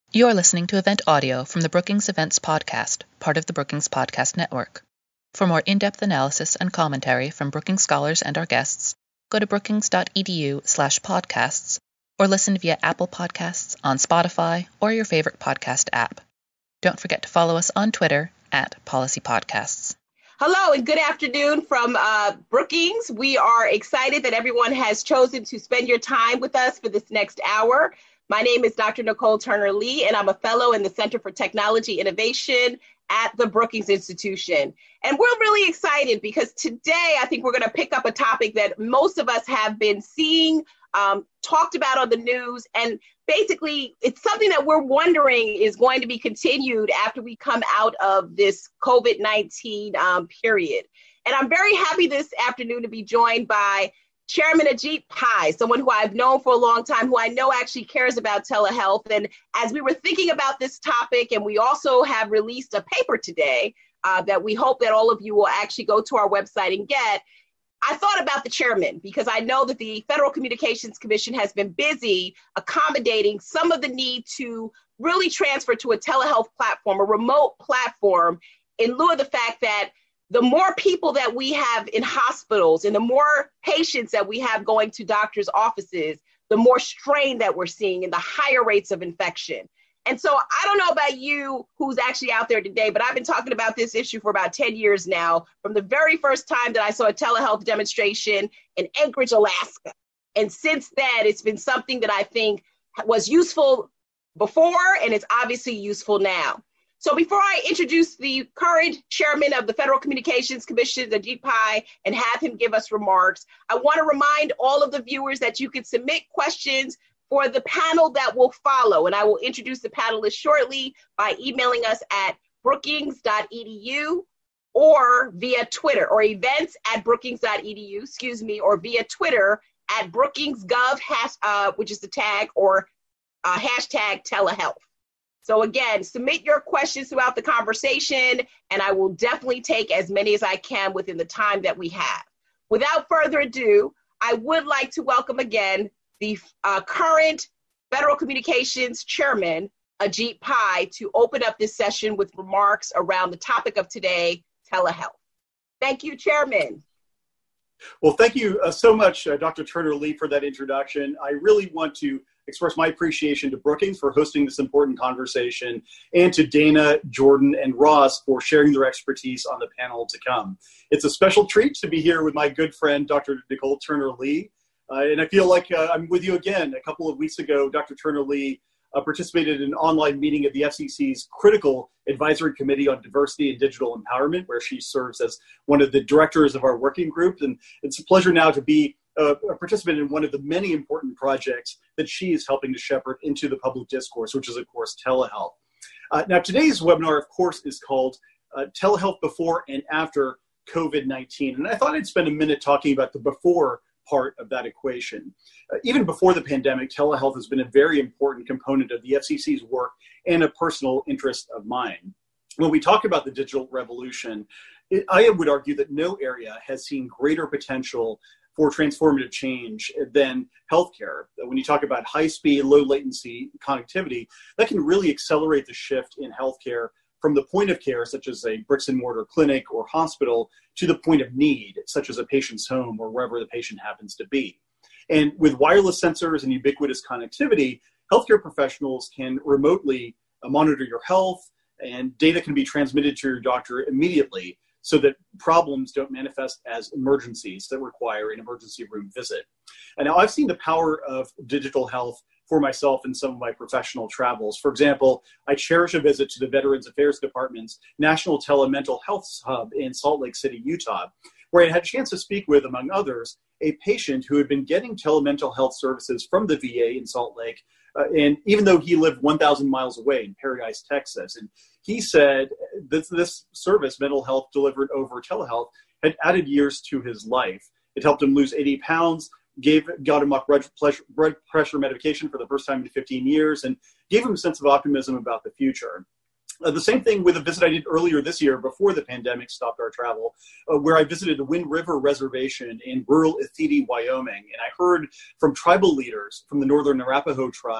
You're listening to event audio from the Brookings Events Podcast, part of the Brookings Podcast Network. For more in-depth analysis and commentary from Brookings scholars and our guests, go to brookings.edu/podcasts or listen via Apple Podcasts, on Spotify, or your favorite podcast app. Don't forget to follow us on Twitter @PolicyPodcasts. Hello and good afternoon from Brookings. We are excited that everyone has chosen to spend your time with us for this next hour. My name is Dr. Nicole Turner-Lee, and I'm a fellow in the Center for Technology Innovation at the Brookings Institution. And we're really excited because today I think we're going to pick up a topic that most of us have been seeing, talked about on the news, and basically it's something that we're wondering is going to be continued after we come out of this COVID-19 period. And I'm very happy this afternoon to be joined by Chairman Ajit Pai, someone who I've known for a long time, who I know actually cares about telehealth. And as we were thinking about this topic, and we also have released a paper today that we hope that all of you will actually go to our website and get, I thought about the chairman because I know that the Federal Communications Commission has been busy accommodating some of the need to really transfer to a telehealth platform, a remote platform, in lieu of the fact that the more people that we have in hospitals and the more patients that we have going to doctors' offices, the more strain that we're seeing and the higher rates of infection. And so I don't know about you who's actually out there today, but I've been talking about this issue for about 10 years now, from the very first time that I saw a telehealth demonstration in Anchorage, Alaska. And since then, it's been something that I think was useful before, and it's obviously useful now. So before I introduce the current chairman of the Federal Communications Commission, Ajit Pai, and have him give us remarks, I want to remind all of the viewers that you can submit questions for the panel that will follow. And I will introduce the panelists shortly by emailing us at brookings.edu or via Twitter, or events@brookings.edu, or via Twitter @BrookingsGov, which is the tag, or hashtag telehealth. So again, submit your questions throughout the conversation, and I will definitely take as many as I can within the time that we have. Without further ado, I would like to welcome again the current Federal Communications Chairman, Ajit Pai, to open up this session with remarks around the topic of today, telehealth. Thank you, Chairman. Well, thank you so much, Dr. Turner-Lee, for that introduction. I really want to express my appreciation to Brookings for hosting this important conversation, and to Dana, Jordan, and Ross for sharing their expertise on the panel to come. It's a special treat to be here with my good friend, Dr. Nicole Turner-Lee. And I feel like I'm with you again. A couple of weeks ago, Dr. Turner-Lee participated in an online meeting of the FCC's Critical Advisory Committee on Diversity and Digital Empowerment, where she serves as one of the directors of our working group. And it's a pleasure now to be a participant in one of the many important projects that she is helping to shepherd into the public discourse, which is, of course, telehealth. Now, today's webinar, of course, is called Telehealth Before and After COVID-19. And I thought I'd spend a minute talking about the before part of that equation. Even before the pandemic, telehealth has been a very important component of the FCC's work and a personal interest of mine. When we talk about the digital revolution, I would argue that no area has seen greater potential for transformative change than healthcare. When you talk about high-speed, low-latency connectivity, that can really accelerate the shift in healthcare from the point of care, such as a bricks-and-mortar clinic or hospital, to the point of need, such as a patient's home or wherever the patient happens to be. And with wireless sensors and ubiquitous connectivity, healthcare professionals can remotely monitor your health, and data can be transmitted to your doctor immediately, so that problems don't manifest as emergencies that require an emergency room visit. And now I've seen the power of digital health for myself in some of my professional travels. For example, I cherish a visit to the Veterans Affairs Department's National Telemental Health Hub in Salt Lake City, Utah, where I had a chance to speak with, among others, a patient who had been getting telemental health services from the VA in Salt Lake, and even though he lived 1,000 miles away in Paradise, Texas. And he said that this service, mental health delivered over telehealth, had added years to his life. It helped him lose 80 pounds, got him off blood pressure medication for the first time in 15 years, and gave him a sense of optimism about the future. The same thing with a visit I did earlier this year before the pandemic stopped our travel, where I visited the Wind River Reservation in rural Ethete, Wyoming. And I heard from tribal leaders from the Northern Arapaho tribe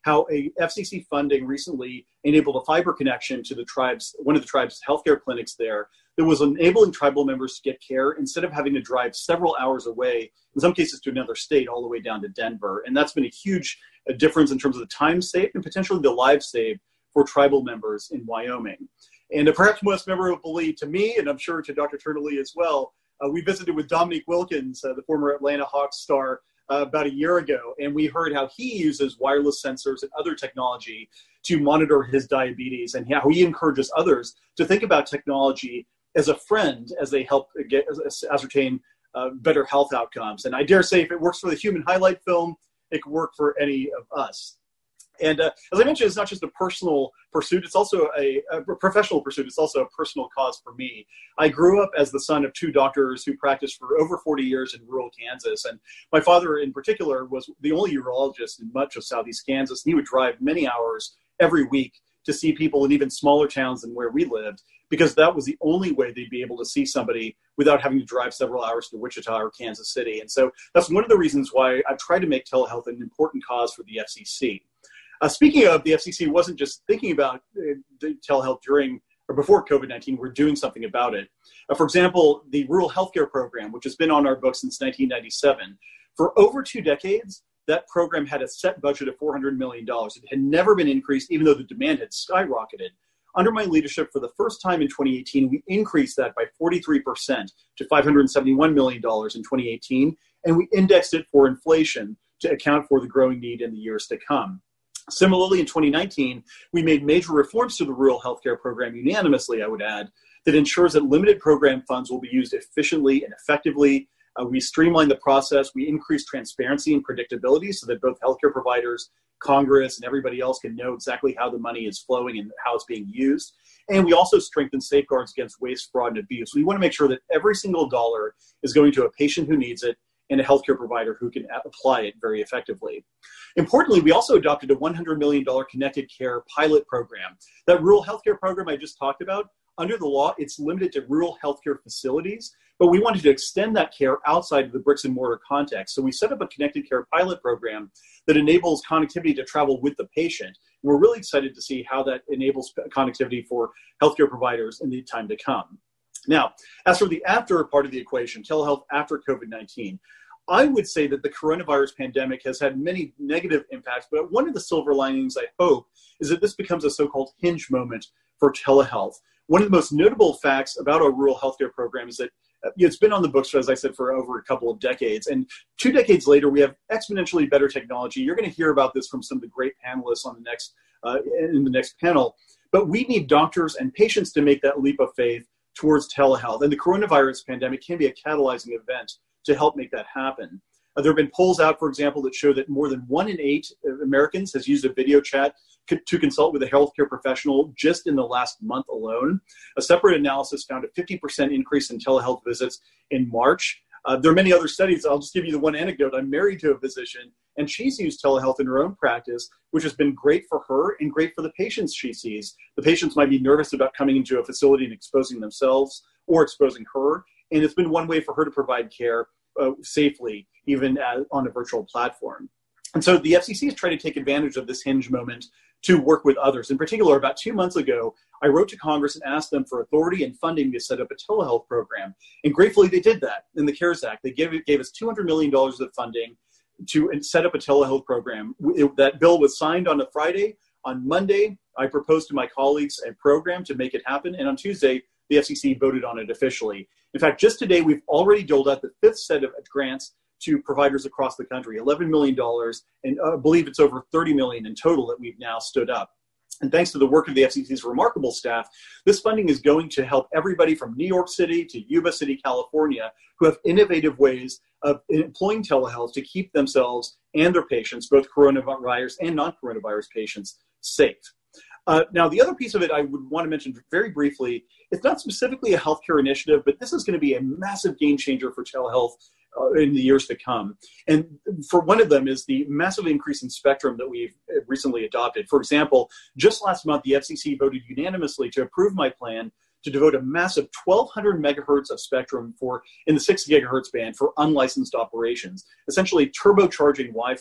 how a FCC funding recently enabled a fiber connection to one of the tribe's healthcare clinics there that was enabling tribal members to get care instead of having to drive several hours away, in some cases to another state, all the way down to Denver. And that's been a huge difference in terms of the time saved and potentially the lives saved for tribal members in Wyoming. And perhaps most memorably to me, and I'm sure to Dr. Turner Lee as well, we visited with Dominique Wilkins, the former Atlanta Hawks star, about a year ago, and we heard how he uses wireless sensors and other technology to monitor his diabetes, and how he encourages others to think about technology as a friend as they help ascertain better health outcomes. And I dare say if it works for the Human Highlight film, it could work for any of us. And as I mentioned, it's not just a personal pursuit, it's also a professional pursuit. It's also a personal cause for me. I grew up as the son of two doctors who practiced for over 40 years in rural Kansas. And my father in particular was the only urologist in much of Southeast Kansas. And he would drive many hours every week to see people in even smaller towns than where we lived, because that was the only way they'd be able to see somebody without having to drive several hours to Wichita or Kansas City. And so that's one of the reasons why I've tried to make telehealth an important cause for the FCC. Speaking of, the FCC wasn't just thinking about telehealth during or before COVID-19, we're doing something about it. For example, the Rural Healthcare Program, which has been on our books since 1997, for over 2 decades, that program had a set budget of $400 million. It had never been increased, even though the demand had skyrocketed. Under my leadership, for the first time in 2018, we increased that by 43% to $571 million in 2018, and we indexed it for inflation to account for the growing need in the years to come. Similarly, in 2019, we made major reforms to the Rural Healthcare Program unanimously, I would add, that ensures that limited program funds will be used efficiently and effectively. We streamlined the process. We increased transparency and predictability so that both healthcare providers, Congress, and everybody else can know exactly how the money is flowing and how it's being used. And we also strengthened safeguards against waste, fraud, and abuse. We want to make sure that every single dollar is going to a patient who needs it and a healthcare provider who can apply it very effectively. Importantly, we also adopted a $100 million Connected Care pilot program. That rural healthcare program I just talked about, under the law, it's limited to rural healthcare facilities, but we wanted to extend that care outside of the bricks and mortar context. So we set up a Connected Care pilot program that enables connectivity to travel with the patient. And we're really excited to see how that enables connectivity for healthcare providers in the time to come. Now, as for the after part of the equation, telehealth after COVID-19, I would say that the coronavirus pandemic has had many negative impacts, but one of the silver linings, I hope, is that this becomes a so-called hinge moment for telehealth. One of the most notable facts about our rural healthcare program is that it's been on the books, as I said, for over a couple of decades. And 2 decades later, we have exponentially better technology. You're going to hear about this from some of the great panelists on in the next panel. But we need doctors and patients to make that leap of faith towards telehealth. And the coronavirus pandemic can be a catalyzing event to help make that happen. There have been polls out, for example, that show that more than 1 in 8 Americans has used a video chat to consult with a healthcare professional just in the last month alone. A separate analysis found a 50% increase in telehealth visits in March. There are many other studies. I'll just give you the one anecdote. I'm married to a physician, and she's used telehealth in her own practice, which has been great for her and great for the patients she sees. The patients might be nervous about coming into a facility and exposing themselves or exposing her, and it's been one way for her to provide care safely, even on a virtual platform. And so the FCC is trying to take advantage of this hinge moment to work with others. In particular, about 2 months ago, I wrote to Congress and asked them for authority and funding to set up a telehealth program. And gratefully, they did that in the CARES Act. They gave us $200 million of funding to set up a telehealth program. That bill was signed on a Friday. On Monday, I proposed to my colleagues a program to make it happen. And on Tuesday, the FCC voted on it officially. In fact, just today, we've already doled out the 5th set of grants to providers across the country, $11 million, and I believe it's over $30 million in total that we've now stood up. And thanks to the work of the FCC's remarkable staff, this funding is going to help everybody from New York City to Yuba City, California, who have innovative ways of employing telehealth to keep themselves and their patients, both coronavirus and non-coronavirus patients, safe. Now, the other piece of it I would want to mention very briefly, it's not specifically a healthcare initiative, but this is going to be a massive game changer for telehealth in the years to come. And for one of them is the massive increase in spectrum that we've recently adopted. For example, just last month, the FCC voted unanimously to approve my plan to devote a massive 1,200 megahertz of spectrum in the 6 gigahertz band for unlicensed operations, essentially turbocharging Wi-Fi.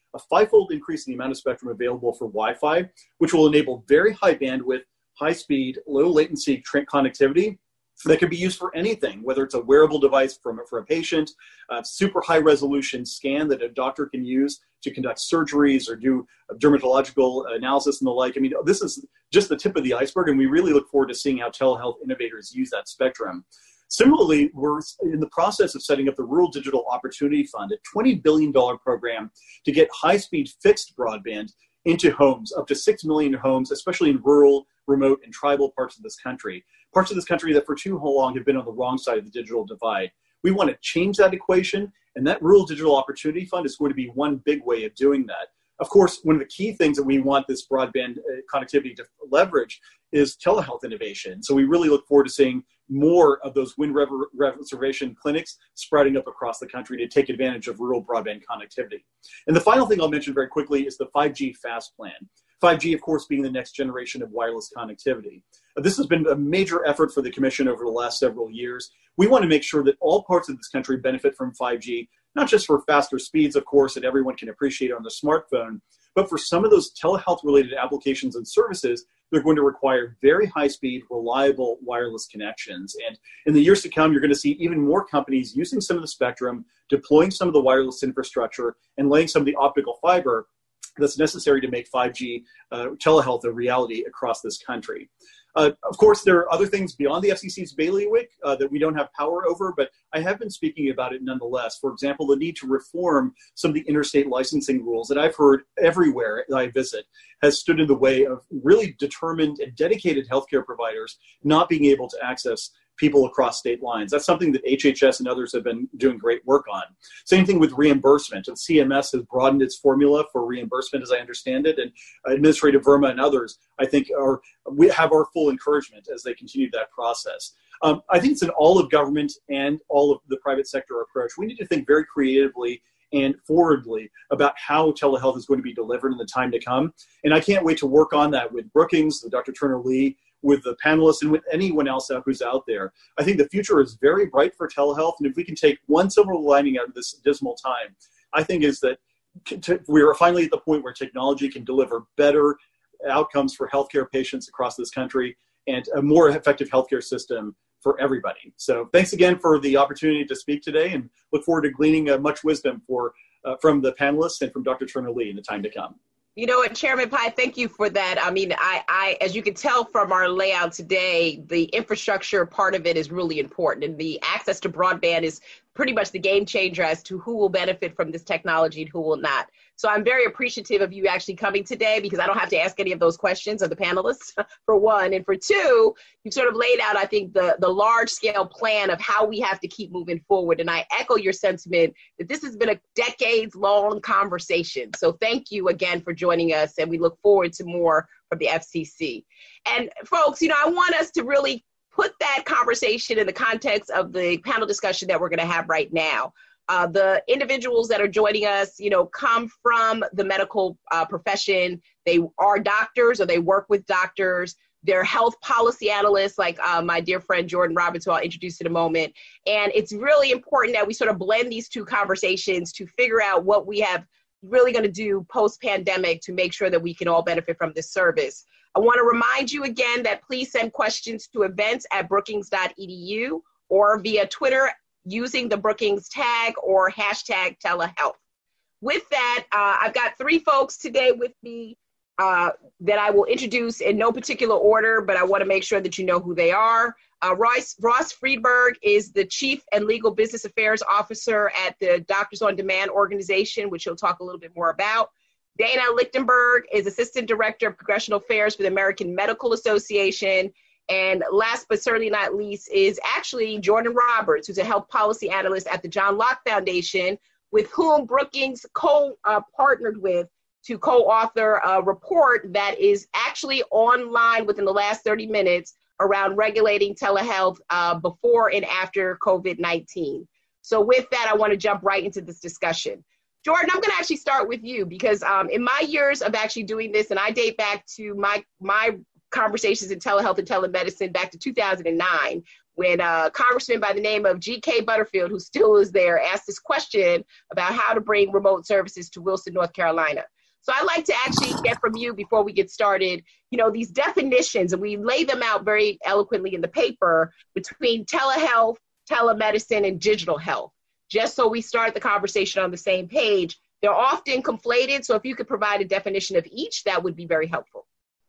a 5-fold increase in the amount of spectrum available for Wi-Fi, which will enable very high bandwidth, high speed, low latency connectivity that can be used for anything, whether it's a wearable device for a patient, a super high resolution scan that a doctor can use to conduct surgeries or do dermatological analysis and the like. I mean, this is just the tip of the iceberg, and we really look forward to seeing how telehealth innovators use that spectrum. Similarly, we're in the process of setting up the Rural Digital Opportunity Fund, a $20 billion program to get high-speed fixed broadband into homes, up to 6 million homes, especially in rural, remote, and tribal parts of this country that for too long have been on the wrong side of the digital divide. We want to change that equation, and that Rural Digital Opportunity Fund is going to be one big way of doing that. Of course, one of the key things that we want this broadband connectivity to leverage is telehealth innovation. So we really look forward to seeing more of those wind reservation clinics spreading up across the country to take advantage of rural broadband connectivity. And the final thing I'll mention very quickly is the 5G Fast Plan. 5G, of course, being the next generation of wireless connectivity. This has been a major effort for the Commission over the last several years. We want to make sure that all parts of this country benefit from 5G, not just for faster speeds, of course, that everyone can appreciate on their smartphone, but for some of those telehealth-related applications and services, they're going to require very high-speed, reliable wireless connections. And in the years to come, you're going to see even more companies using some of the spectrum, deploying some of the wireless infrastructure, and laying some of the optical fiber that's necessary to make 5G telehealth a reality across this country. Of course, there are other things beyond the FCC's bailiwick that we don't have power over, but I have been speaking about it nonetheless. For example, the need to reform some of the interstate licensing rules that I've heard everywhere that I visit has stood in the way of really determined and dedicated healthcare providers not being able to access people across state lines. That's something that HHS and others have been doing great work on. Same thing with reimbursement. And CMS has broadened its formula for reimbursement, as I understand it, and Administrative Verma and others, I think, we have our full encouragement as they continue that process. I think it's an all of government and all of the private sector approach. We need to think very creatively and forwardly about how telehealth is going to be delivered in the time to come. And I can't wait to work on that with Brookings, with Dr. Turner-Lee, with the panelists, and with anyone else who's out there. I think the future is very bright for telehealth, and if we can take one silver lining out of this dismal time, I think is that we are finally at the point where technology can deliver better outcomes for healthcare patients across this country and a more effective healthcare system for everybody. So thanks again for the opportunity to speak today, and look forward to gleaning much wisdom from the panelists and from Dr. Turner-Lee in the time to come. You know what, Chairman Pai, thank you for that. I mean, I, as you can tell from our layout today, the infrastructure part of it is really important, and the access to broadband is pretty much the game changer as to who will benefit from this technology and who will not. So I'm very appreciative of you actually coming today, because I don't have to ask any of those questions of the panelists, for one. And for two, you've sort of laid out, I think, the large scale plan of how we have to keep moving forward. And I echo your sentiment that this has been a decades long conversation. So thank you again for joining us, and we look forward to more from the FCC. And folks, you know, I want us to really put that conversation in the context of the panel discussion that we're going to have right now. The individuals that are joining us, you know, come from the medical profession. They are doctors, or they work with doctors. They're health policy analysts, like my dear friend Jordan Roberts, who I'll introduce in a moment. And it's really important that we sort of blend these two conversations to figure out what we have really going to do post-pandemic to make sure that we can all benefit from this service. I want to remind you again that please send questions to events@brookings.edu or via Twitter using the Brookings tag or hashtag telehealth. With that, I've got three folks today with me that I will introduce in no particular order, but I want to make sure that you know who they are. Ross Friedberg is the Chief and Legal Business Affairs Officer at the Doctors on Demand organization, which he'll talk a little bit more about. Dana Lichtenberg is Assistant Director of Congressional Affairs for the American Medical Association. And last but certainly not least is actually Jordan Roberts, who's a health policy analyst at the John Locke Foundation, with whom Brookings partnered with to co-author a report that is actually online within the last 30 minutes around regulating telehealth before and after COVID-19. So with that, I want to jump right into this discussion. Jordan, I'm going to actually start with you, because in my years of actually doing this, and I date back to my conversations in telehealth and telemedicine back to 2009, when a congressman by the name of G.K. Butterfield, who still is there, asked this question about how to bring remote services to Wilson, North Carolina. So I'd like to actually get from you before we get started, these definitions, and we lay them out very eloquently in the paper between telehealth, telemedicine, and digital health, just so we start the conversation on the same page. They're often conflated, so if you could provide a definition of each, that would be very helpful.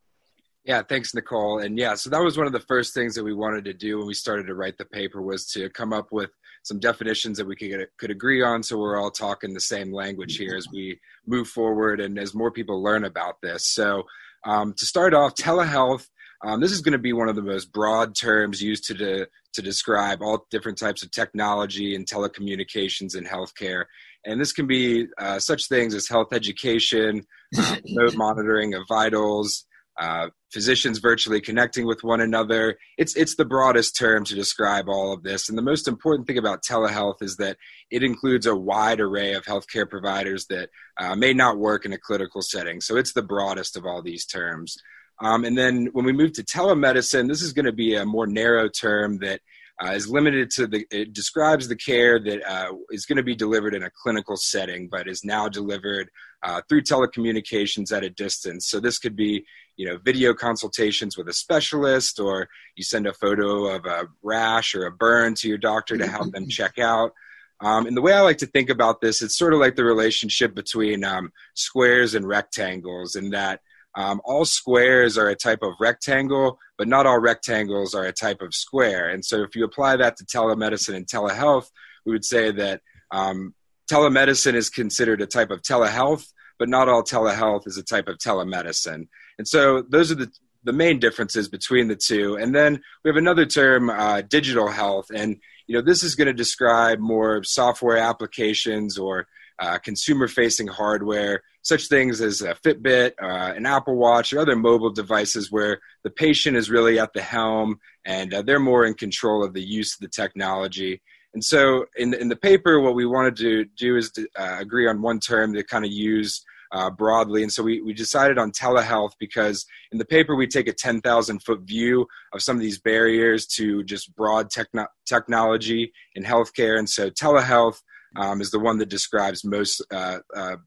Yeah, thanks, Nicole. And yeah, so that was one of the first things that we wanted to do when we started to write the paper, was to come up with some definitions that we could agree on, so we're all talking the same language here as we move forward and as more people learn about this. So to start off, telehealth, this is going to be one of the most broad terms used to describe all different types of technology and telecommunications in healthcare. And this can be such things as health education, remote monitoring of vitals, physicians virtually connecting with one another. It's the broadest term to describe all of this. And the most important thing about telehealth is that it includes a wide array of healthcare providers that may not work in a clinical setting. So it's the broadest of all these terms. And then when we move to telemedicine, this is going to be a more narrow term that is limited to it describes the care that is going to be delivered in a clinical setting, but is now delivered through telecommunications at a distance. So this could be, video consultations with a specialist, or you send a photo of a rash or a burn to your doctor to help them check out. And the way I like to think about this, it's sort of like the relationship between squares and rectangles, in that all squares are a type of rectangle, but not all rectangles are a type of square. And so if you apply that to telemedicine and telehealth, we would say that telemedicine is considered a type of telehealth, but not all telehealth is a type of telemedicine. And so those are the main differences between the two. And then we have another term, digital health. And, this is going to describe more software applications or consumer-facing hardware, such things as a Fitbit, an Apple Watch, or other mobile devices where the patient is really at the helm and they're more in control of the use of the technology. And so in the paper, what we wanted to do is to, agree on one term to kind of use broadly. And so we decided on telehealth because in the paper, we take a 10,000-foot view of some of these barriers to just broad technology in healthcare. And so telehealth is the one that describes most a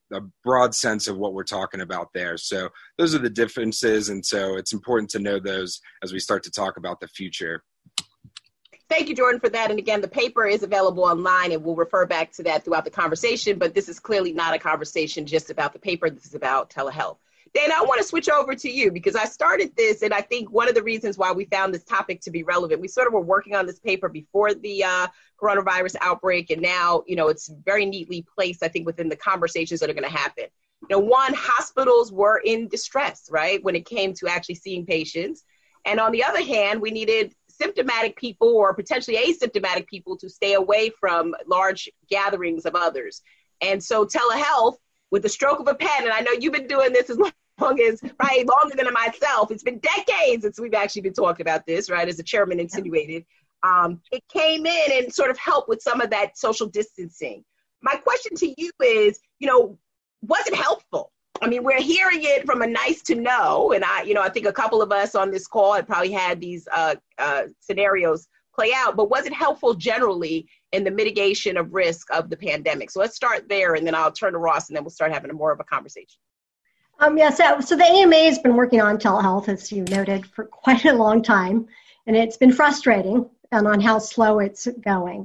broad sense of what we're talking about there. So those are the differences. And so it's important to know those as we start to talk about the future. Thank you, Jordan, for that. And again, the paper is available online, and we'll refer back to that throughout the conversation. But this is clearly not a conversation just about the paper. This is about telehealth. Dana, I want to switch over to you because I started this, and I think one of the reasons why we found this topic to be relevant, we sort of were working on this paper before the coronavirus outbreak, and now, it's very neatly placed, I think, within the conversations that are going to happen. One, hospitals were in distress, right, when it came to actually seeing patients. And on the other hand, we needed symptomatic people or potentially asymptomatic people to stay away from large gatherings of others. And so telehealth, with the stroke of a pen, and I know you've been doing this as long as, right, longer than myself. It's been decades since we've actually been talking about this, right, as the chairman insinuated. It came in and sort of helped with some of that social distancing. My question to you is, was it helpful? I mean, we're hearing it from a nice to know, and I think a couple of us on this call had probably had these scenarios play out, but was it helpful generally in the mitigation of risk of the pandemic? So let's start there, and then I'll turn to Ross, and then we'll start having more of a conversation. So the AMA has been working on telehealth, as you noted, for quite a long time, and it's been frustrating on how slow it's going.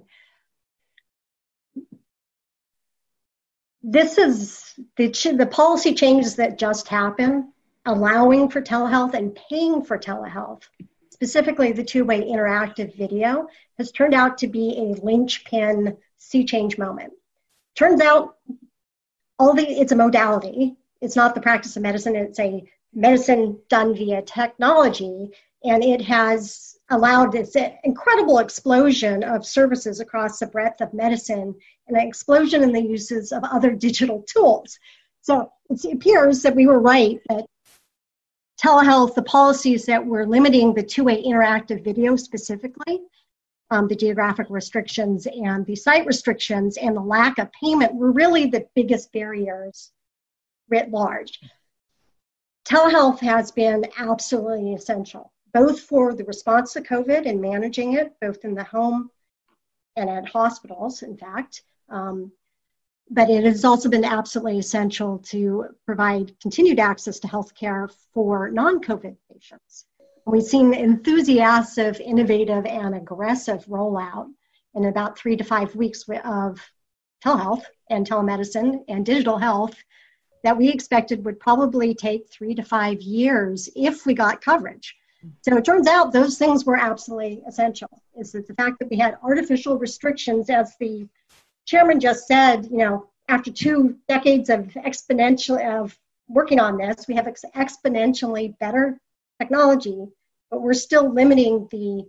This is the policy changes that just happened, allowing for telehealth and paying for telehealth, specifically the two-way interactive video, has turned out to be a linchpin sea change moment. Turns out it's a modality. It's not the practice of medicine. It's a medicine done via technology, and it has allowed this incredible explosion of services across the breadth of medicine and an explosion in the uses of other digital tools. So it appears that we were right that telehealth, the policies that were limiting the two-way interactive video specifically, the geographic restrictions and the site restrictions and the lack of payment were really the biggest barriers writ large. Telehealth has been absolutely essential. both for the response to COVID and managing it, both in the home and at hospitals, in fact. But it has also been absolutely essential to provide continued access to healthcare for non-COVID patients. We've seen enthusiastic, innovative, and aggressive rollout in about 3 to 5 weeks of telehealth and telemedicine and digital health that we expected would probably take 3 to 5 years if we got coverage. So it turns out those things were absolutely essential. Is that the fact that we had artificial restrictions, as the chairman just said, after 2 decades of working on this, we have exponentially better technology, but we're still limiting the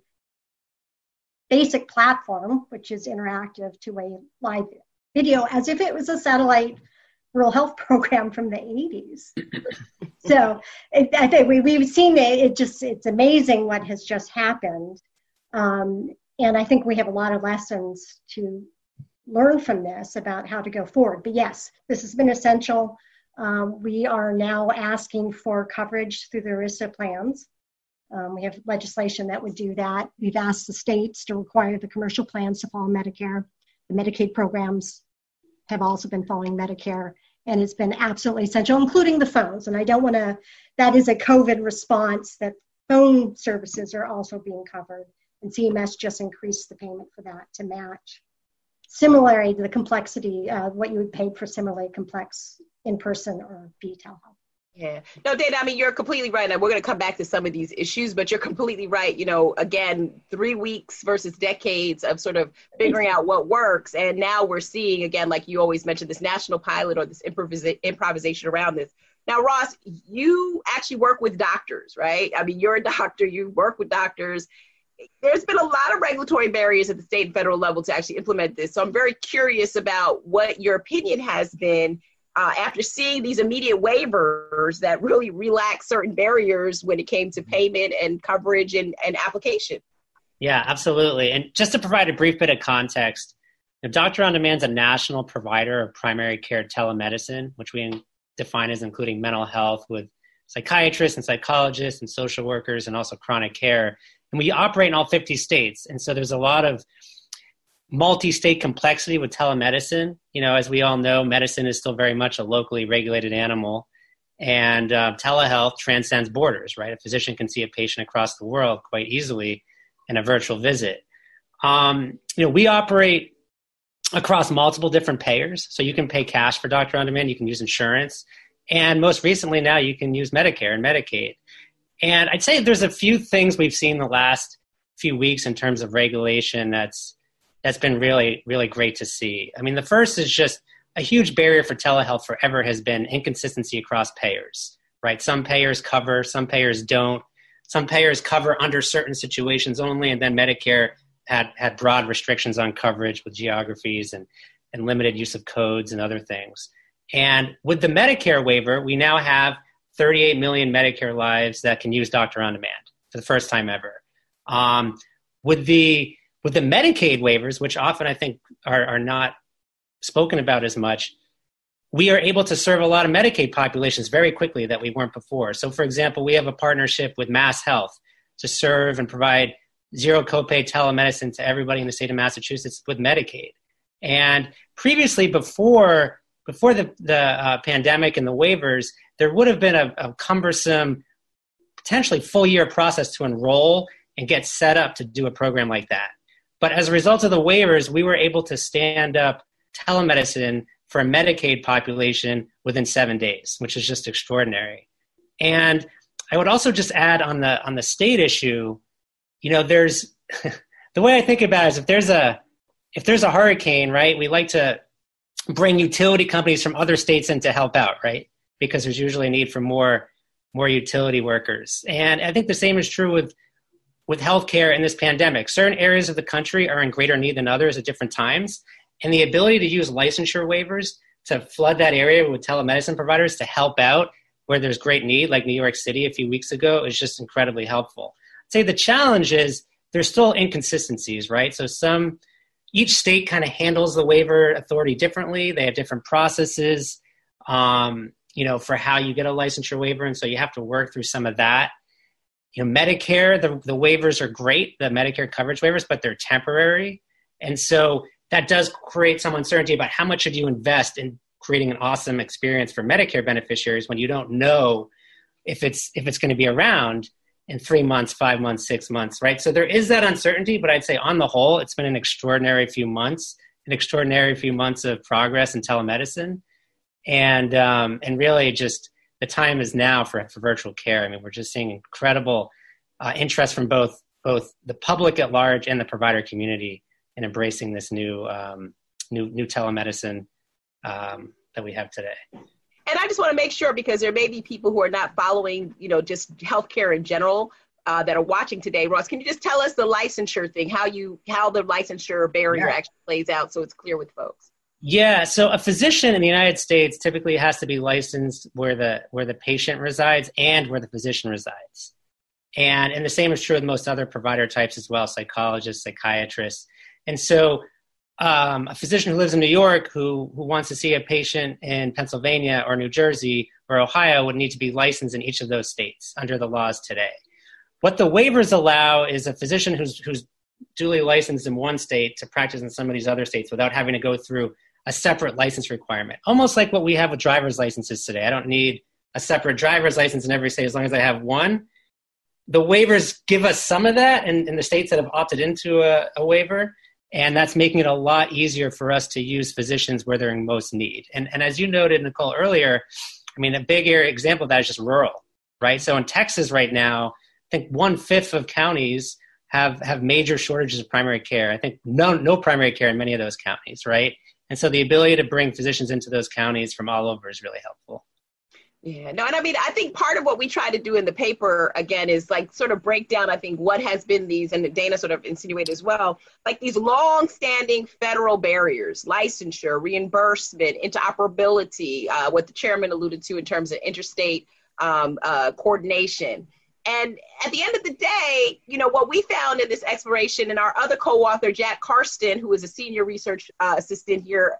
basic platform, which is interactive two-way live video, as if it was a satellite rural health program from the 80s. So I think we've seen it. It's amazing what has just happened. And I think we have a lot of lessons to learn from this about how to go forward. But yes, this has been essential. We are now asking for coverage through the ERISA plans. We have legislation that would do that. We've asked the states to require the commercial plans to follow Medicare. The Medicaid programs have also been following Medicare, and it's been absolutely essential, including the phones. And that is a COVID response, that phone services are also being covered, and CMS just increased the payment for that to match. Similarly to the complexity, what you would pay for similarly complex in-person or telehealth. Yeah. No, Dana, you're completely right. And we're going to come back to some of these issues, but you're completely right. Again, 3 weeks versus decades of sort of figuring out what works. And now we're seeing, again, like you always mentioned, this national pilot or this improvisation around this. Now, Ross, you actually work with doctors, right? You're a doctor, you work with doctors. There's been a lot of regulatory barriers at the state and federal level to actually implement this. So I'm very curious about what your opinion has been after seeing these immediate waivers that really relax certain barriers when it came to payment and coverage and application. Yeah, absolutely. And just to provide a brief bit of context, Doctor On Demand is a national provider of primary care telemedicine, which we define as including mental health with psychiatrists and psychologists and social workers and also chronic care. And we operate in all 50 states. And so there's a lot of multi-state complexity with telemedicine. As we all know, medicine is still very much a locally regulated animal, and telehealth transcends borders, right? A physician can see a patient across the world quite easily in a virtual visit. We operate across multiple different payers. So you can pay cash for Doctor On Demand, you can use insurance, and most recently now you can use Medicare and Medicaid. And I'd say there's a few things we've seen the last few weeks in terms of regulation that's been really, really great to see. The first is just a huge barrier for telehealth forever has been inconsistency across payers, right? Some payers cover, some payers don't. Some payers cover under certain situations only, and then Medicare had broad restrictions on coverage with geographies and limited use of codes and other things. And with the Medicare waiver, we now have 38 million Medicare lives that can use Doctor On Demand for the first time ever. With the Medicaid waivers, which often I think are not spoken about as much, we are able to serve a lot of Medicaid populations very quickly that we weren't before. So, for example, we have a partnership with Mass Health to serve and provide zero copay telemedicine to everybody in the state of Massachusetts with Medicaid. And previously, before the pandemic and the waivers, there would have been a cumbersome, potentially full-year process to enroll and get set up to do a program like that. But as a result of the waivers, we were able to stand up telemedicine for a Medicaid population within 7 days, which is just extraordinary. And I would also just add on the state issue, there's the way I think about it is if there's a hurricane, right, we like to bring utility companies from other states in to help out, right? Because there's usually a need for more utility workers. And I think the same is true with healthcare in this pandemic. Certain areas of the country are in greater need than others at different times. And the ability to use licensure waivers to flood that area with telemedicine providers to help out where there's great need, like New York City a few weeks ago, is just incredibly helpful. I'd say the challenge is there's still inconsistencies, right? So each state kind of handles the waiver authority differently. They have different processes, for how you get a licensure waiver. And so you have to work through some of that. Medicare, the waivers are great, the Medicare coverage waivers, but they're temporary. And so that does create some uncertainty about how much should you invest in creating an awesome experience for Medicare beneficiaries when you don't know if it's going to be around in 3 months, 5 months, 6 months, right? So there is that uncertainty, but I'd say on the whole, it's been an extraordinary few months of progress in telemedicine. And really just the time is now for virtual care. I mean, we're just seeing incredible interest from both the public at large and the provider community in embracing this new telemedicine that we have today. And I just want to make sure, because there may be people who are not following, just healthcare in general that are watching today. Ross, can you just tell us the licensure thing, how the licensure barrier actually plays out so it's clear with folks? Yeah, so a physician in the United States typically has to be licensed where the patient resides and where the physician resides. And the same is true with most other provider types as well, psychologists, psychiatrists. And so a physician who lives in New York who wants to see a patient in Pennsylvania or New Jersey or Ohio would need to be licensed in each of those states under the laws today. What the waivers allow is a physician who's duly licensed in one state to practice in some of these other states without having to go through a separate license requirement, almost like what we have with driver's licenses today. I don't need a separate driver's license in every state as long as I have one. The waivers give us some of that in the states that have opted into a waiver. And that's making it a lot easier for us to use physicians where they're in most need. And as you noted, Nicole, earlier, I mean, a big example of that is just rural, right? So in Texas right now, I think 1/5 of counties have major shortages of primary care. I think no primary care in many of those counties, right? And so the ability to bring physicians into those counties from all over is really helpful. Yeah, no, and I mean, I think part of what we try to do in the paper, again, is like sort of break down, I think, what has been these, and Dana sort of insinuated as well, like these long-standing federal barriers, licensure, reimbursement, interoperability, what the chairman alluded to in terms of interstate coordination. And at the end of the day, what we found in this exploration, and our other co-author, Jack Karsten, who is a senior research assistant here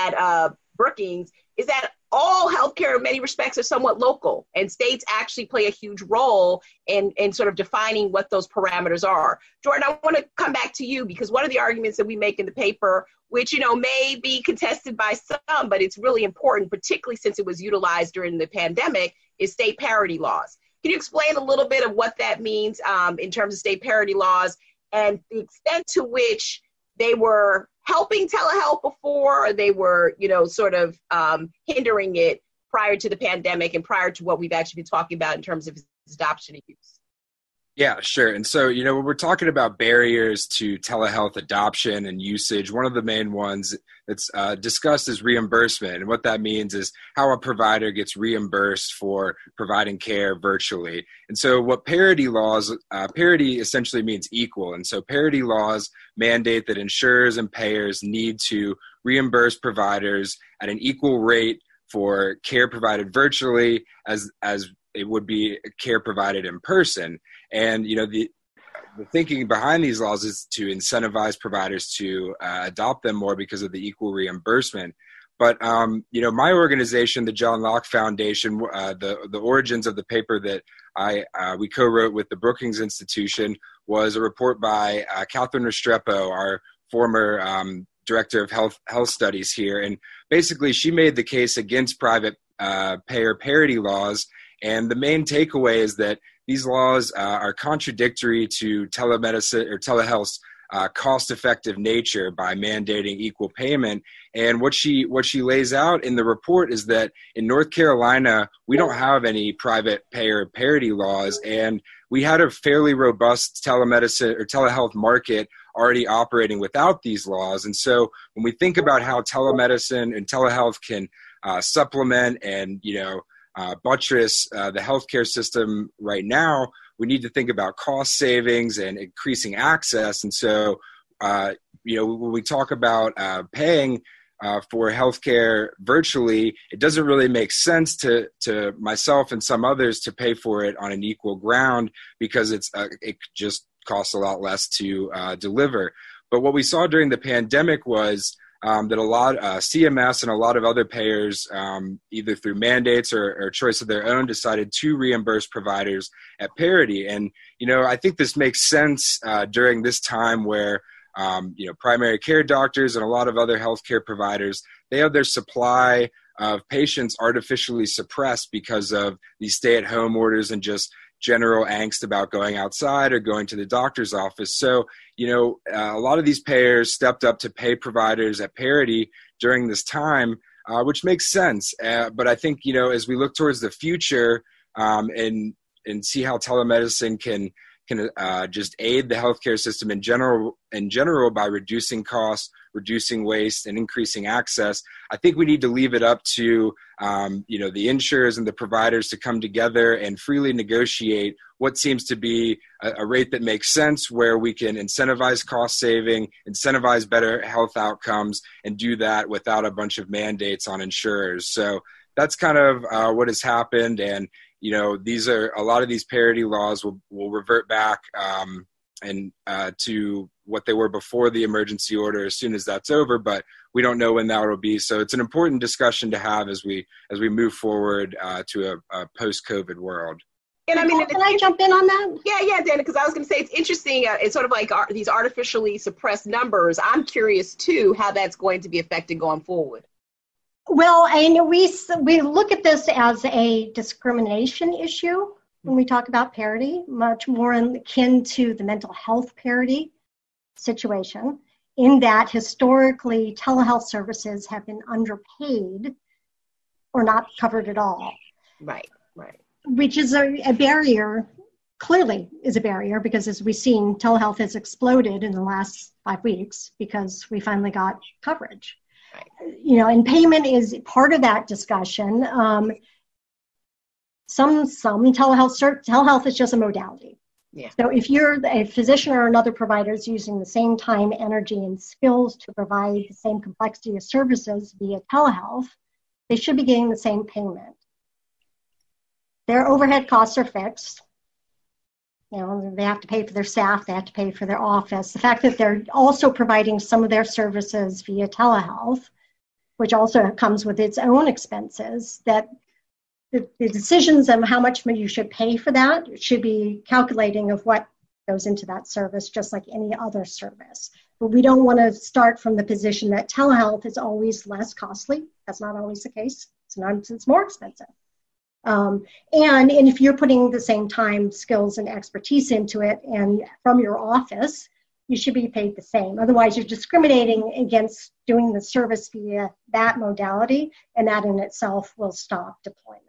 at Brookings, is that all healthcare in many respects are somewhat local, and states actually play a huge role in sort of defining what those parameters are. Jordan, I want to come back to you, because one of the arguments that we make in the paper, which, may be contested by some, but it's really important, particularly since it was utilized during the pandemic, is state parity laws. Can you explain a little bit of what that means in terms of state parity laws and the extent to which they were helping telehealth before, or they were, sort of hindering it prior to the pandemic and prior to what we've actually been talking about in terms of its adoption and use? Yeah, sure. And so, when we're talking about barriers to telehealth adoption and usage, one of the main ones that's discussed is reimbursement. And what that means is how a provider gets reimbursed for providing care virtually. And so what parity laws, parity essentially means equal. And so parity laws mandate that insurers and payers need to reimburse providers at an equal rate for care provided virtually as it would be care provided in person. And, the thinking behind these laws is to incentivize providers to adopt them more because of the equal reimbursement. But, my organization, the John Locke Foundation, the origins of the paper that we co-wrote with the Brookings Institution was a report by Catherine Restrepo, our former director of health studies here. And basically, she made the case against private payer parity laws. And the main takeaway is that these laws are contradictory to telemedicine or telehealth's cost-effective nature by mandating equal payment. And what she lays out in the report is that in North Carolina, we don't have any private payer parity laws, and we had a fairly robust telemedicine or telehealth market already operating without these laws. And so when we think about how telemedicine and telehealth can supplement and, buttress the healthcare system right now, we need to think about cost savings and increasing access. And so, when we talk about paying for healthcare virtually, it doesn't really make sense to myself and some others to pay for it on an equal ground because it just costs a lot less to deliver. But what we saw during the pandemic was that a lot CMS and a lot of other payers, either through mandates or choice of their own, decided to reimburse providers at parity. And, I think this makes sense during this time where, primary care doctors and a lot of other healthcare providers, they have their supply of patients artificially suppressed because of these stay-at-home orders and just general angst about going outside or going to the doctor's office. So, a lot of these payers stepped up to pay providers at parity during this time, which makes sense. But I think, as we look towards the future and see how telemedicine can just aid the healthcare system in general by reducing costs, reducing waste, and increasing access, I think we need to leave it up to the insurers and the providers to come together and freely negotiate what seems to be a rate that makes sense, where we can incentivize cost saving, incentivize better health outcomes, and do that without a bunch of mandates on insurers. So that's kind of what has happened. And a lot of these parity laws will revert back to what they were before the emergency order as soon as that's over, but we don't know when that will be. So it's an important discussion to have as we move forward to a post-COVID world. And I mean, can I jump in on that? Yeah, Dana, because I was going to say it's interesting. It's sort of like these artificially suppressed numbers. I'm curious too how that's going to be affected going forward. Well, and we look at this as a discrimination issue when we talk about parity, much more akin to the mental health parity situation, in that historically telehealth services have been underpaid or not covered at all. Right. Which is a barrier, clearly is a barrier, because as we've seen, telehealth has exploded in the last 5 weeks because we finally got coverage. And payment is part of that discussion. Some telehealth is just a modality. Yeah. So if you're a physician or another provider is using the same time, energy, and skills to provide the same complexity of services via telehealth, they should be getting the same payment. Their overhead costs are fixed. They have to pay for their staff, they have to pay for their office. The fact that they're also providing some of their services via telehealth, which also comes with its own expenses, that the decisions on how much you should pay for that should be calculating of what goes into that service, just like any other service. But we don't want to start from the position that telehealth is always less costly. That's not always the case. Sometimes it's more expensive. And if you're putting the same time, skills, and expertise into it, and from your office, you should be paid the same. Otherwise, you're discriminating against doing the service via that modality, and that in itself will stop deployment.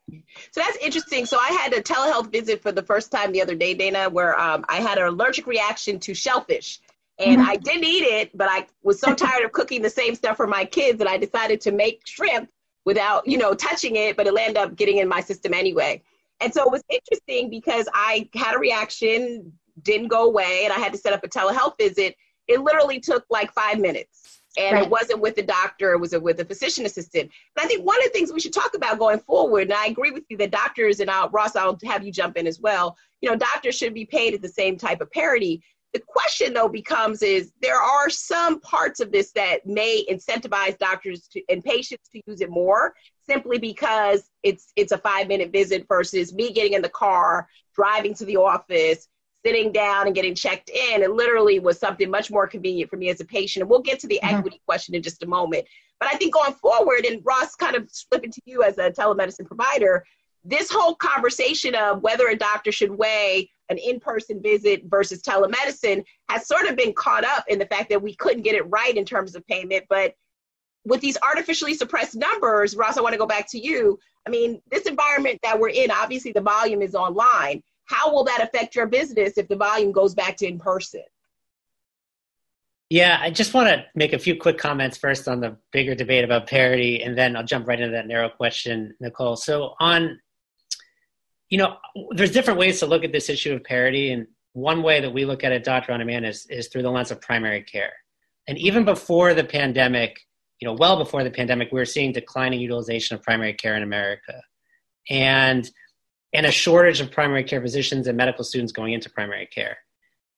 So that's interesting. So I had a telehealth visit for the first time the other day, Dana, where I had an allergic reaction to shellfish. And I didn't eat it, but I was so tired of cooking the same stuff for my kids that I decided to make shrimp without, touching it, but it ended up getting in my system anyway. And so it was interesting because I had a reaction, didn't go away, and I had to set up a telehealth visit. It literally took like 5 minutes. And It wasn't with the doctor, it was with a physician assistant. But I think one of the things we should talk about going forward, and I agree with you that doctors, and Ross, I'll have you jump in as well, doctors should be paid at the same type of parity. The question, though, is there are some parts of this that may incentivize doctors and patients to use it more, simply because it's a 5-minute visit versus me getting in the car, driving to the office, sitting down and getting checked in. It literally was something much more convenient for me as a patient. And we'll get to the equity question in just a moment. But I think going forward, and Ross, kind of flipping to you as a telemedicine provider, this whole conversation of whether a doctor should weigh an in-person visit versus telemedicine has sort of been caught up in the fact that we couldn't get it right in terms of payment. But with these artificially suppressed numbers, Ross, I want to go back to you. I mean, this environment that we're in, obviously the volume is online. How will that affect your business if the volume goes back to in-person? Yeah, I just want to make a few quick comments first on the bigger debate about parity, and then I'll jump right into that narrow question, Nicole. So there's different ways to look at this issue of parity, and one way that we look at it, Dr. On Demand, is through the lens of primary care. And even before the pandemic, well before the pandemic, we were seeing declining utilization of primary care in America, and a shortage of primary care physicians and medical students going into primary care.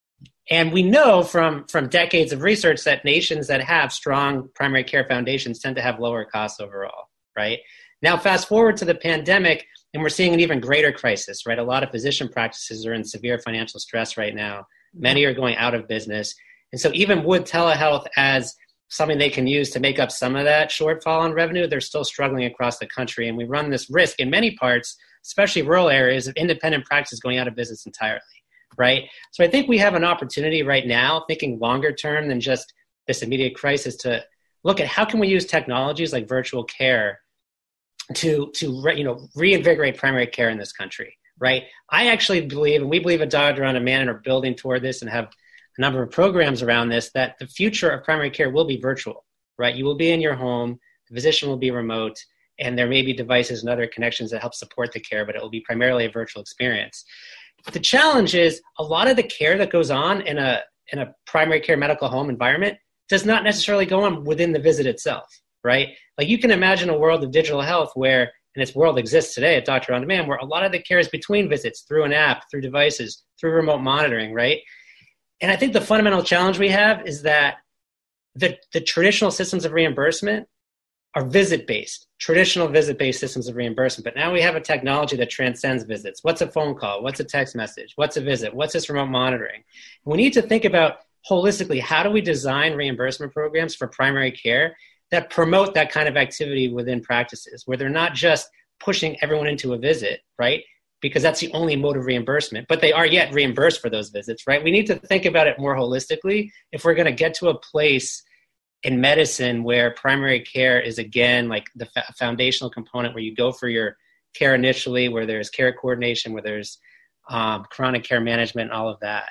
And we know from decades of research that nations that have strong primary care foundations tend to have lower costs overall, right? Now, fast forward to the pandemic, and we're seeing an even greater crisis, right? A lot of physician practices are in severe financial stress right now. Many are going out of business. And so even with telehealth as something they can use to make up some of that shortfall in revenue, they're still struggling across the country. And we run this risk in many parts, especially rural areas, of independent practice going out of business entirely, right? So I think we have an opportunity right now, thinking longer term than just this immediate crisis, to look at how can we use technologies like virtual care to reinvigorate primary care in this country, right? I actually believe, and we believe at Doctor on Demand and are building toward this and have a number of programs around this, that the future of primary care will be virtual, right? You will be in your home, the physician will be remote, and there may be devices and other connections that help support the care, but it will be primarily a virtual experience. The challenge is a lot of the care that goes on in a primary care medical home environment does not necessarily go on within the visit itself, right? Like you can imagine a world of digital health where, and this world exists today at Doctor on Demand, where a lot of the care is between visits, through an app, through devices, through remote monitoring, right? And I think the fundamental challenge we have is that the traditional systems of reimbursement are visit-based, traditional visit-based systems of reimbursement. But now we have a technology that transcends visits. What's a phone call? What's a text message? What's a visit? What's this remote monitoring? We need to think about holistically, how do we design reimbursement programs for primary care that promote that kind of activity within practices, where they're not just pushing everyone into a visit, right? Because that's the only mode of reimbursement, but they are yet reimbursed for those visits, right? We need to think about it more holistically if we're going to get to a place in medicine where primary care is, again, like the foundational component where you go for your care initially, where there's care coordination, where there's chronic care management, all of that.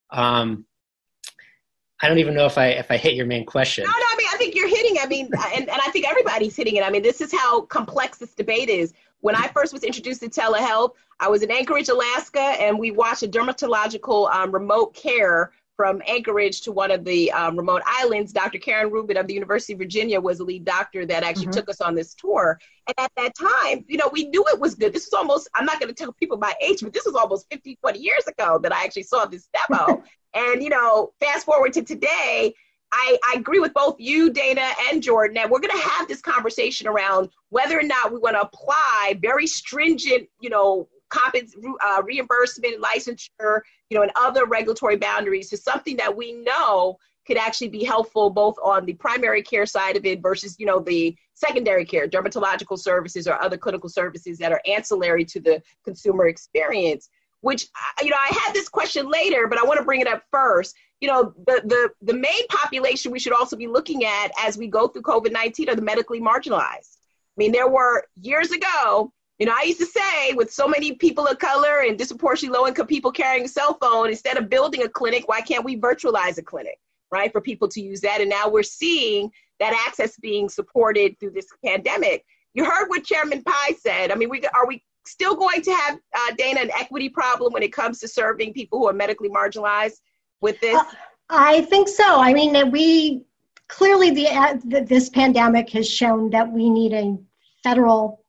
I don't even know if I hit your main question. No, I mean, I think you're hitting, and I think everybody's hitting it. I mean, this is how complex this debate is. When I first was introduced to telehealth, I was in Anchorage, Alaska, and we watched a dermatological remote care from Anchorage to one of the remote islands. Dr. Karen Rubin of the University of Virginia was the lead doctor that actually took us on this tour. And at that time, we knew it was good. This was almost, I'm not going to tell people my age, but this was almost 50, 20 years ago that I actually saw this demo. And, fast forward to today, I agree with both you, Dana, and Jordan, that we're going to have this conversation around whether or not we want to apply very stringent, reimbursement, licensure, and other regulatory boundaries to something that we know could actually be helpful both on the primary care side of it versus, the secondary care, dermatological services or other clinical services that are ancillary to the consumer experience. Which, I had this question later, but I want to bring it up first. The main population we should also be looking at as we go through COVID-19 are the medically marginalized. I mean, there were years ago, I used to say with so many people of color and disproportionately low-income people carrying a cell phone, instead of building a clinic, why can't we virtualize a clinic, right, for people to use that? And now we're seeing that access being supported through this pandemic. You heard what Chairman Pai said. I mean, are we still going to have, Dana, an equity problem when it comes to serving people who are medically marginalized with this? I think so. I mean, we clearly, this pandemic has shown that we need a federal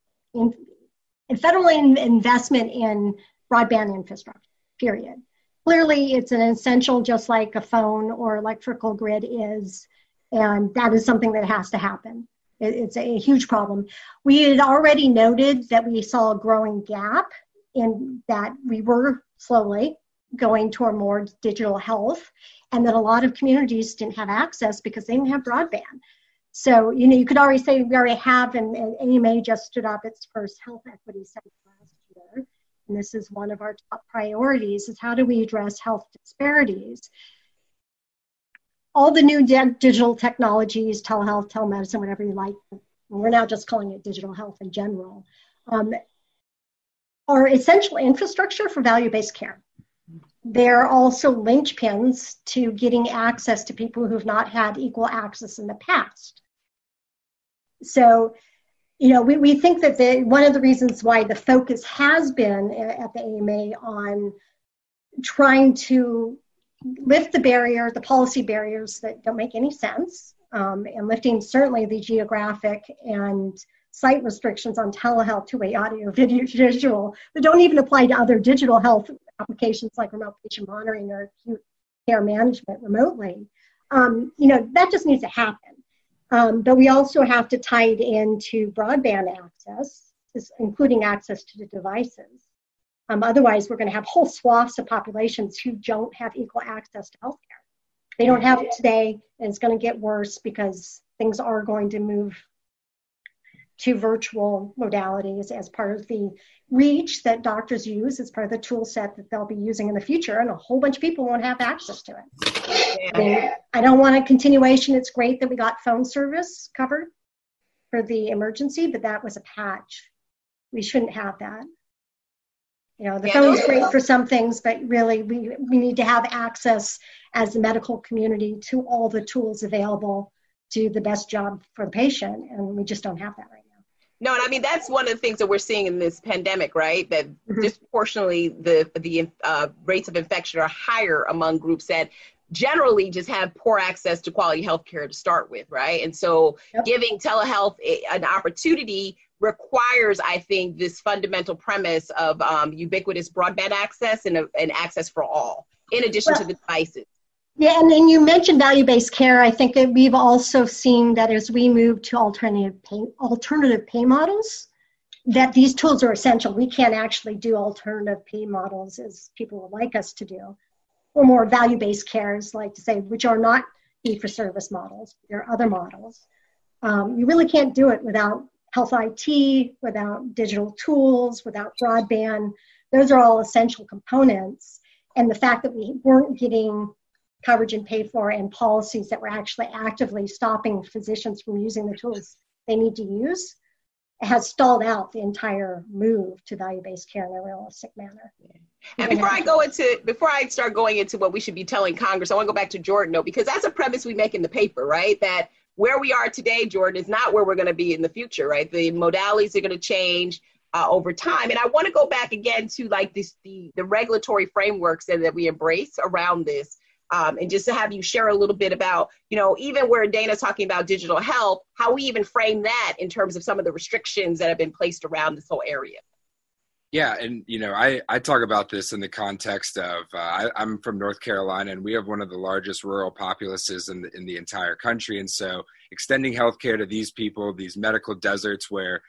investment in broadband infrastructure, period. Clearly, it's an essential, just like a phone or electrical grid is, and that is something that has to happen. It's a huge problem. We had already noted that we saw a growing gap in that we were slowly going toward more digital health, and that a lot of communities didn't have access because they didn't have broadband. So, you could already say we already have, and AMA just stood up its first health equity center last year. And this is one of our top priorities, is how do we address health disparities? All the new digital technologies, telehealth, telemedicine, whatever you like, we're now just calling it digital health in general, are essential infrastructure for value-based care. They're also linchpins to getting access to people who've not had equal access in the past. So, we think that one of the reasons why the focus has been at the AMA on trying to lift the policy barriers that don't make any sense, and lifting certainly the geographic and site restrictions on telehealth, two-way audio, video, visual, that don't even apply to other digital health applications like remote patient monitoring or acute care management remotely. That just needs to happen. But we also have to tie it into broadband access, including access to the devices. Otherwise, we're going to have whole swaths of populations who don't have equal access to healthcare. They don't have it today, and it's going to get worse because things are going to move to virtual modalities as part of the reach that doctors use, as part of the tool set that they'll be using in the future, and a whole bunch of people won't have access to it. I don't want a continuation. It's great that we got phone service covered for the emergency, but that was a patch. We shouldn't have that. The phone's great for some things, but really we need to have access as the medical community to all the tools available to do the best job for the patient, and we just don't have that right now. No, and I mean, that's one of the things that we're seeing in this pandemic, right? That disproportionately the rates of infection are higher among groups that generally just have poor access to quality healthcare to start with, right? And so giving telehealth an opportunity requires, I think, this fundamental premise of ubiquitous broadband access and access for all, in addition to the devices. Yeah, and then you mentioned value-based care. I think that we've also seen that as we move to alternative pay models, that these tools are essential. We can't actually do alternative pay models as people would like us to do, or more value-based cares, like to say, which are not fee-for-service models. There are other models. You really can't do it without health IT, without digital tools, without broadband. Those are all essential components. And the fact that we weren't getting coverage and pay for and policies that were actually actively stopping physicians from using the tools they need to use has stalled out the entire move to value-based care in a realistic manner. And before I start going into what we should be telling Congress, I want to go back to Jordan, though, because that's a premise we make in the paper, right? That where we are today, Jordan, is not where we're going to be in the future, right? The modalities are going to change over time. And I want to go back again to like the regulatory frameworks that we embrace around this. And just to have you share a little bit about, even where Dana's talking about digital health, how we even frame that in terms of some of the restrictions that have been placed around this whole area. Yeah, and I talk about this in the context of I'm from North Carolina, and we have one of the largest rural populaces in the entire country, and so extending healthcare to these people, these medical deserts, where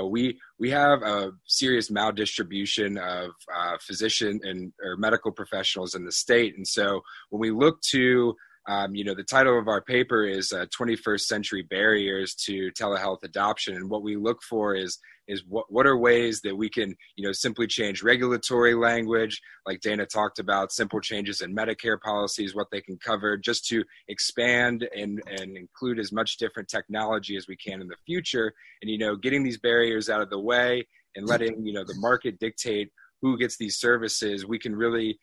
we have a serious maldistribution of physician or medical professionals in the state, and so when we look to the title of our paper is 21st Century Barriers to Telehealth Adoption. And what we look for is what are ways that we can, simply change regulatory language, like Dana talked about, simple changes in Medicare policies, what they can cover, just to expand and include as much different technology as we can in the future. And, getting these barriers out of the way and letting, the market dictate who gets these services, we can really,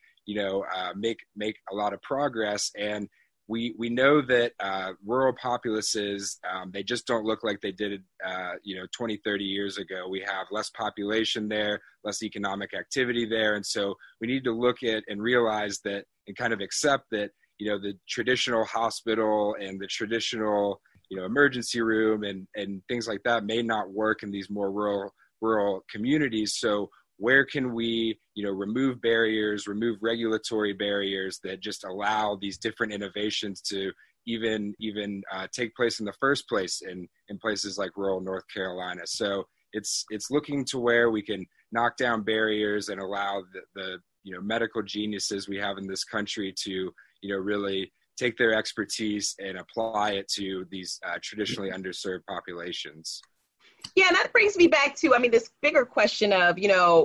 make a lot of progress. And we know that rural populaces, they just don't look like they did, 20, 30 years ago. We have less population there, less economic activity there. And so we need to look at and realize that and kind of accept that, the traditional hospital and the traditional, emergency room and things like that may not work in these more rural communities. So where can we, remove barriers, remove regulatory barriers that just allow these different innovations to even take place in the first place in places like rural North Carolina? So it's looking to where we can knock down barriers and allow the medical geniuses we have in this country to, really take their expertise and apply it to these traditionally underserved populations. Yeah, and that brings me back to, this bigger question of,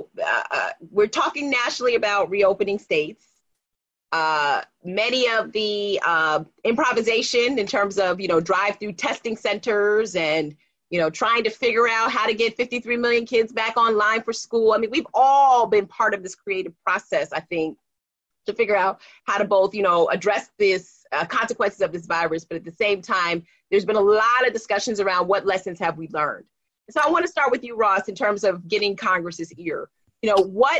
we're talking nationally about reopening states. Many of the improvisation in terms of, drive-through testing centers and, trying to figure out how to get 53 million kids back online for school. We've all been part of this creative process, I think, to figure out how to both, address this consequences of this virus, but at the same time, there's been a lot of discussions around what lessons have we learned. So I want to start with you, Ross, in terms of getting Congress's ear. The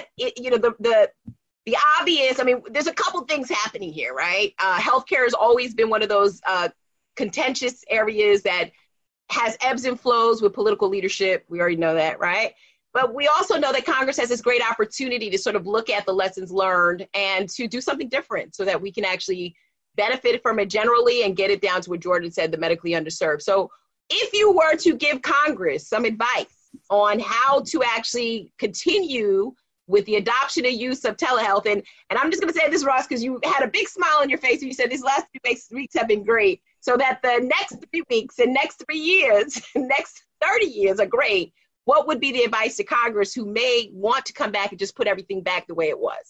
obvious, there's a couple things happening here, right? Healthcare has always been one of those contentious areas that has ebbs and flows with political leadership. We already know that, right? But we also know that Congress has this great opportunity to sort of look at the lessons learned and to do something different so that we can actually benefit from it generally and get it down to what Jordan said, the medically underserved. So if you were to give Congress some advice on how to actually continue with the adoption and use of telehealth, and I'm just going to say this, Ross, because you had a big smile on your face and you said these last 3 weeks have been great, so that the next 3 weeks and next 3 years, next 30 years are great. What would be the advice to Congress who may want to come back and just put everything back the way it was?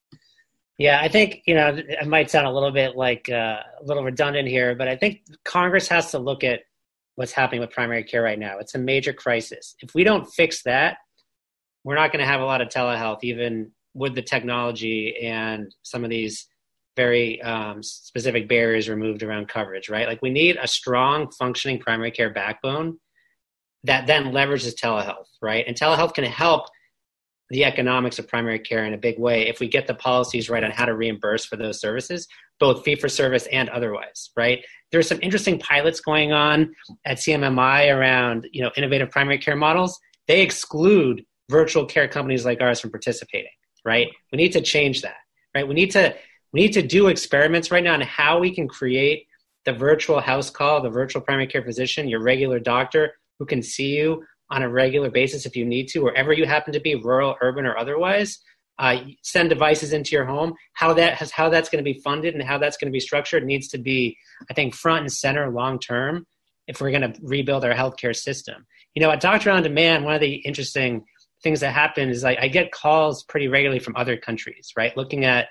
Yeah, I think, it might sound a little bit like a little redundant here, but I think Congress has to look at what's happening with primary care right now. It's a major crisis. If we don't fix that, we're not going to have a lot of telehealth, even with the technology and some of these very specific barriers removed around coverage, right? Like, we need a strong, functioning primary care backbone that then leverages telehealth, right? And telehealth can help the economics of primary care in a big way if we get the policies right on how to reimburse for those services, both fee-for-service and otherwise, right? There's some interesting pilots going on at CMMI around, innovative primary care models. They exclude virtual care companies like ours from participating, right? We need to change that, right? We need to do experiments right now on how we can create the virtual house call, the virtual primary care physician, your regular doctor who can see you on a regular basis if you need to, wherever you happen to be, rural, urban, or otherwise. Send devices into your home. How that's going to be funded and how that's going to be structured needs to be, I think, front and center long term if we're going to rebuild our healthcare system. At Doctor On Demand, one of the interesting things that happen is I get calls pretty regularly from other countries, right? Looking at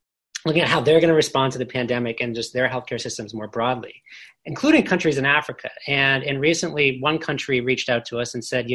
how they're going to respond to the pandemic and just their healthcare systems more broadly, including countries in Africa. And recently, one country reached out to us and said,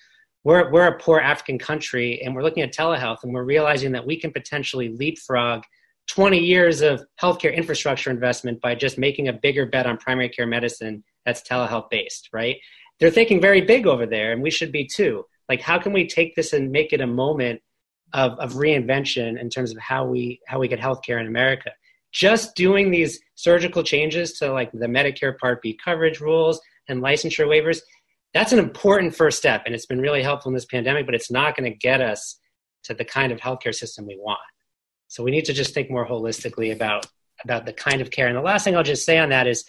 we're a poor African country, and we're looking at telehealth, and we're realizing that we can potentially leapfrog 20 years of healthcare infrastructure investment by just making a bigger bet on primary care medicine that's telehealth based, right? They're thinking very big over there, and we should be too. Like, how can we take this and make it a moment of reinvention in terms of how we get healthcare in America? Just doing these surgical changes to like the Medicare Part B coverage rules and licensure waivers, that's an important first step. And it's been really helpful in this pandemic, but it's not going to get us to the kind of healthcare system we want. So we need to just think more holistically about the kind of care. And the last thing I'll just say on that is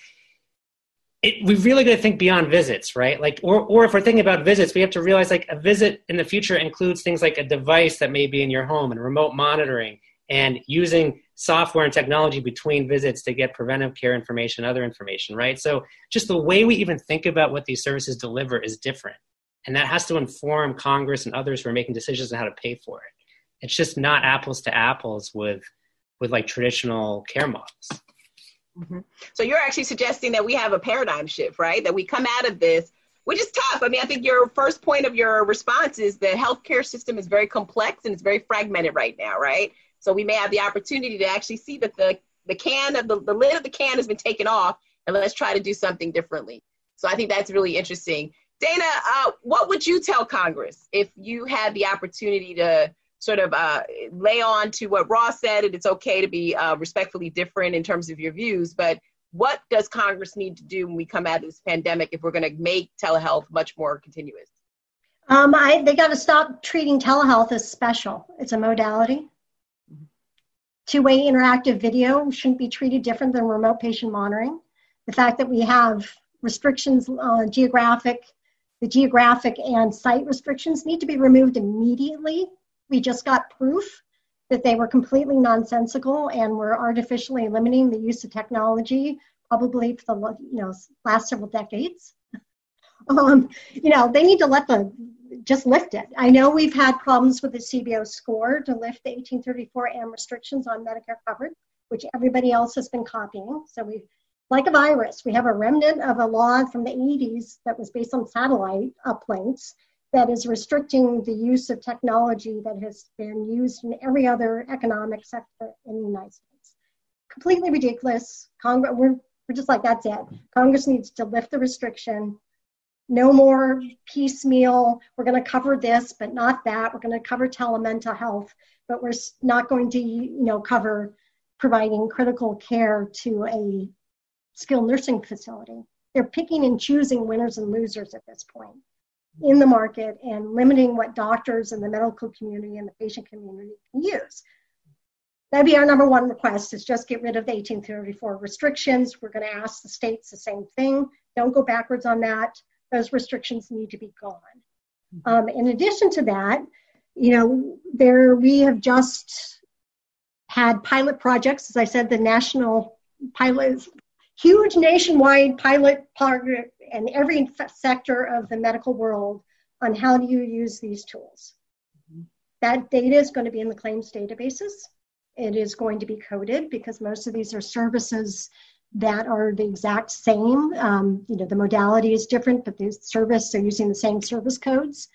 we really got to think beyond visits, right? Like, or if we're thinking about visits, we have to realize like a visit in the future includes things like a device that may be in your home and remote monitoring and using software and technology between visits to get preventive care information, other information, right? So just the way we even think about what these services deliver is different. And that has to inform Congress and others who are making decisions on how to pay for it. It's just not apples to apples with like traditional care models. Mm-hmm. So you're actually suggesting that we have a paradigm shift, right? That we come out of this, which is tough. I mean, I think your first point of your response is the healthcare system is very complex and it's very fragmented right now, right? So we may have the opportunity to actually see that the lid of the can has been taken off, and let's try to do something differently. So I think that's really interesting. Dana, what would you tell Congress if you had the opportunity to sort of lay on to what Ross said, and it's okay to be respectfully different in terms of your views, but what does Congress need to do when we come out of this pandemic if we're going to make telehealth much more continuous? They got to stop treating telehealth as special. It's a modality. Two-way interactive video shouldn't be treated different than remote patient monitoring. The fact that we have restrictions on the geographic and site restrictions need to be removed immediately. We just got proof that they were completely nonsensical and were artificially limiting the use of technology, probably for the last several decades. They need to just lift it. I know we've had problems with the CBO score to lift the 1834M restrictions on Medicare coverage, which everybody else has been copying. So like a virus, we have a remnant of a law from the 80s that was based on satellite uplinks that is restricting the use of technology that has been used in every other economic sector in the United States. Completely ridiculous. We're just like, that's it. Congress needs to lift the restriction. No more piecemeal. We're going to cover this, but not that. We're going to cover telemental health, but we're not going to, cover providing critical care to a skilled nursing facility. They're picking and choosing winners and losers at this point. in the market and limiting what doctors and the medical community and the patient community can use. That'd be our number one request, is just get rid of the 1834 restrictions. We're going to ask the states the same thing. Don't go backwards on that. Those restrictions need to be gone. In addition to that, we have just had pilot projects. As I said, the national pilot, huge nationwide pilot project in every sector of the medical world on how do you use these tools. That data is going to be in the claims databases. It is going to be coded because most of these are services that are the exact same. The modality is different, but the service, are using the same service codes.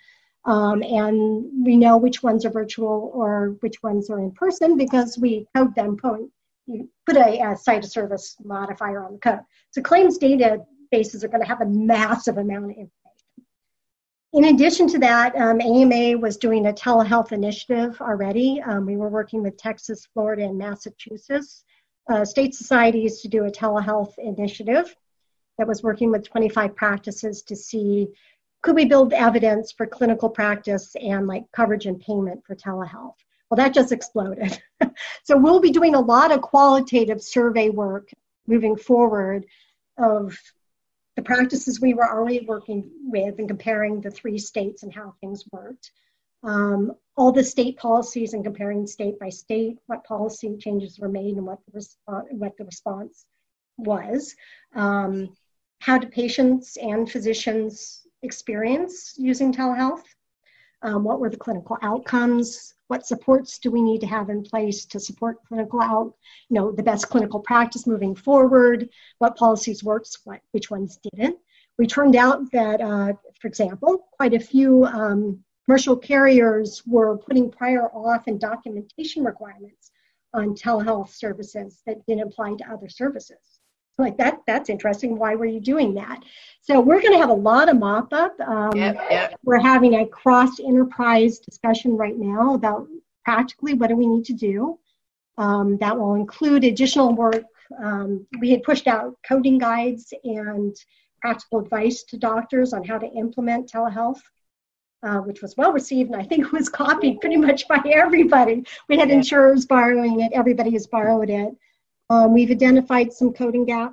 And we know which ones are virtual or which ones are in person because we code them. You put a site of service modifier on the code. So claims databases are going to have a massive amount of information. In addition to that, AMA was doing a telehealth initiative already. We were working with Texas, Florida, and Massachusetts state societies to do a telehealth initiative that was working with 25 practices to see, could we build evidence for clinical practice and like coverage and payment for telehealth? Well, that just exploded. So we'll be doing a lot of qualitative survey work moving forward of the practices we were already working with and comparing the 3 states and how things worked. All the state policies and comparing state by state, what policy changes were made and what the response was. How do patients and physicians experience using telehealth? What were the clinical outcomes? What supports do we need to have in place to support the best clinical practice moving forward? What policies worked, which ones didn't? We turned out that, for example, quite a few commercial carriers were putting prior auth and documentation requirements on telehealth services that didn't apply to other services. Like that's interesting. Why were you doing that? So we're going to have a lot of mop-up. We're having a cross-enterprise discussion right now about practically what do we need to do. That will include additional work. We had pushed out coding guides and practical advice to doctors on how to implement telehealth, which was well received and I think was copied pretty much by everybody. We had insurers borrowing it. Everybody has borrowed it. We've identified some coding gaps.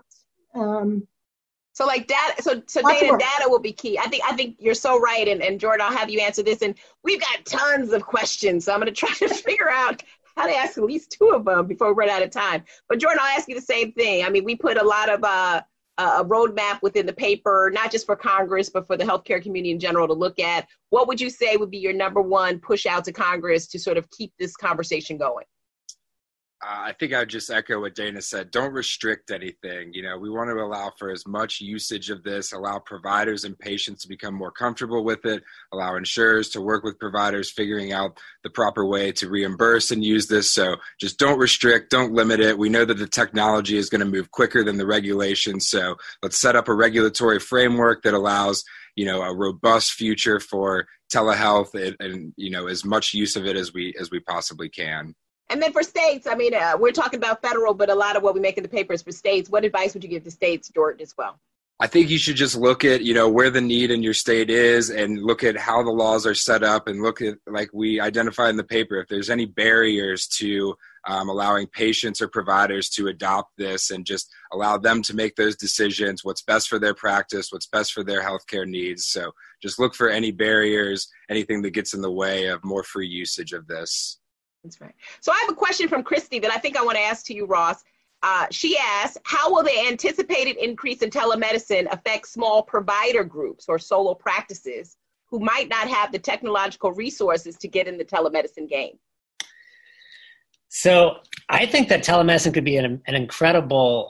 So like data, so data will be key. I think you're so right. And Jordan, I'll have you answer this. And we've got tons of questions. So I'm going to try to figure out how to ask at least 2 of them before we run out of time. But Jordan, I'll ask you the same thing. I mean, we put a lot of a roadmap within the paper, not just for Congress, but for the healthcare community in general to look at. What would you say would be your number one push out to Congress to sort of keep this conversation going? I think I would just echo what Dana said. Don't restrict anything. We want to allow for as much usage of this, allow providers and patients to become more comfortable with it, allow insurers to work with providers, figuring out the proper way to reimburse and use this. So just don't restrict, don't limit it. We know that the technology is going to move quicker than the regulations. So let's set up a regulatory framework that allows, a robust future for telehealth and as much use of it as we possibly can. And then for states, I mean, we're talking about federal, but a lot of what we make in the paper is for states. What advice would you give to states, Jordan, as well? I think you should just look at, where the need in your state is and look at how the laws are set up and look at, like we identify in the paper, if there's any barriers to allowing patients or providers to adopt this and just allow them to make those decisions, what's best for their practice, what's best for their healthcare needs. So just look for any barriers, anything that gets in the way of more free usage of this. That's right. So I have a question from Christy that I think I want to ask to you, Ross. She asks, how will the anticipated increase in telemedicine affect small provider groups or solo practices who might not have the technological resources to get in the telemedicine game? So I think that telemedicine could be an incredible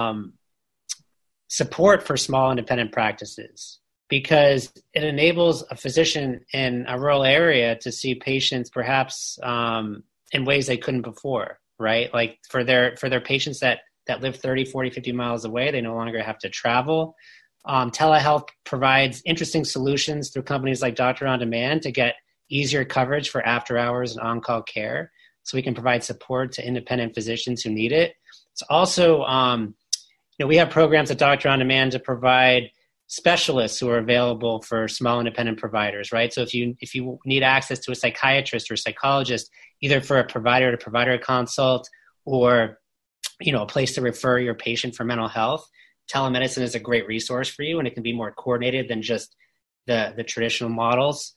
support for small independent practices, because it enables a physician in a rural area to see patients perhaps in ways they couldn't before, right? Like for their patients that live 30, 40, 50 miles away, they no longer have to travel. Telehealth provides interesting solutions through companies like Doctor On Demand to get easier coverage for after hours and on-call care. So we can provide support to independent physicians who need it. It's also, we have programs at Doctor On Demand to provide specialists who are available for small independent providers, right? So if you need access to a psychiatrist or psychologist, either for a provider-to-provider consult or, a place to refer your patient for mental health, telemedicine is a great resource for you, and it can be more coordinated than just the traditional models.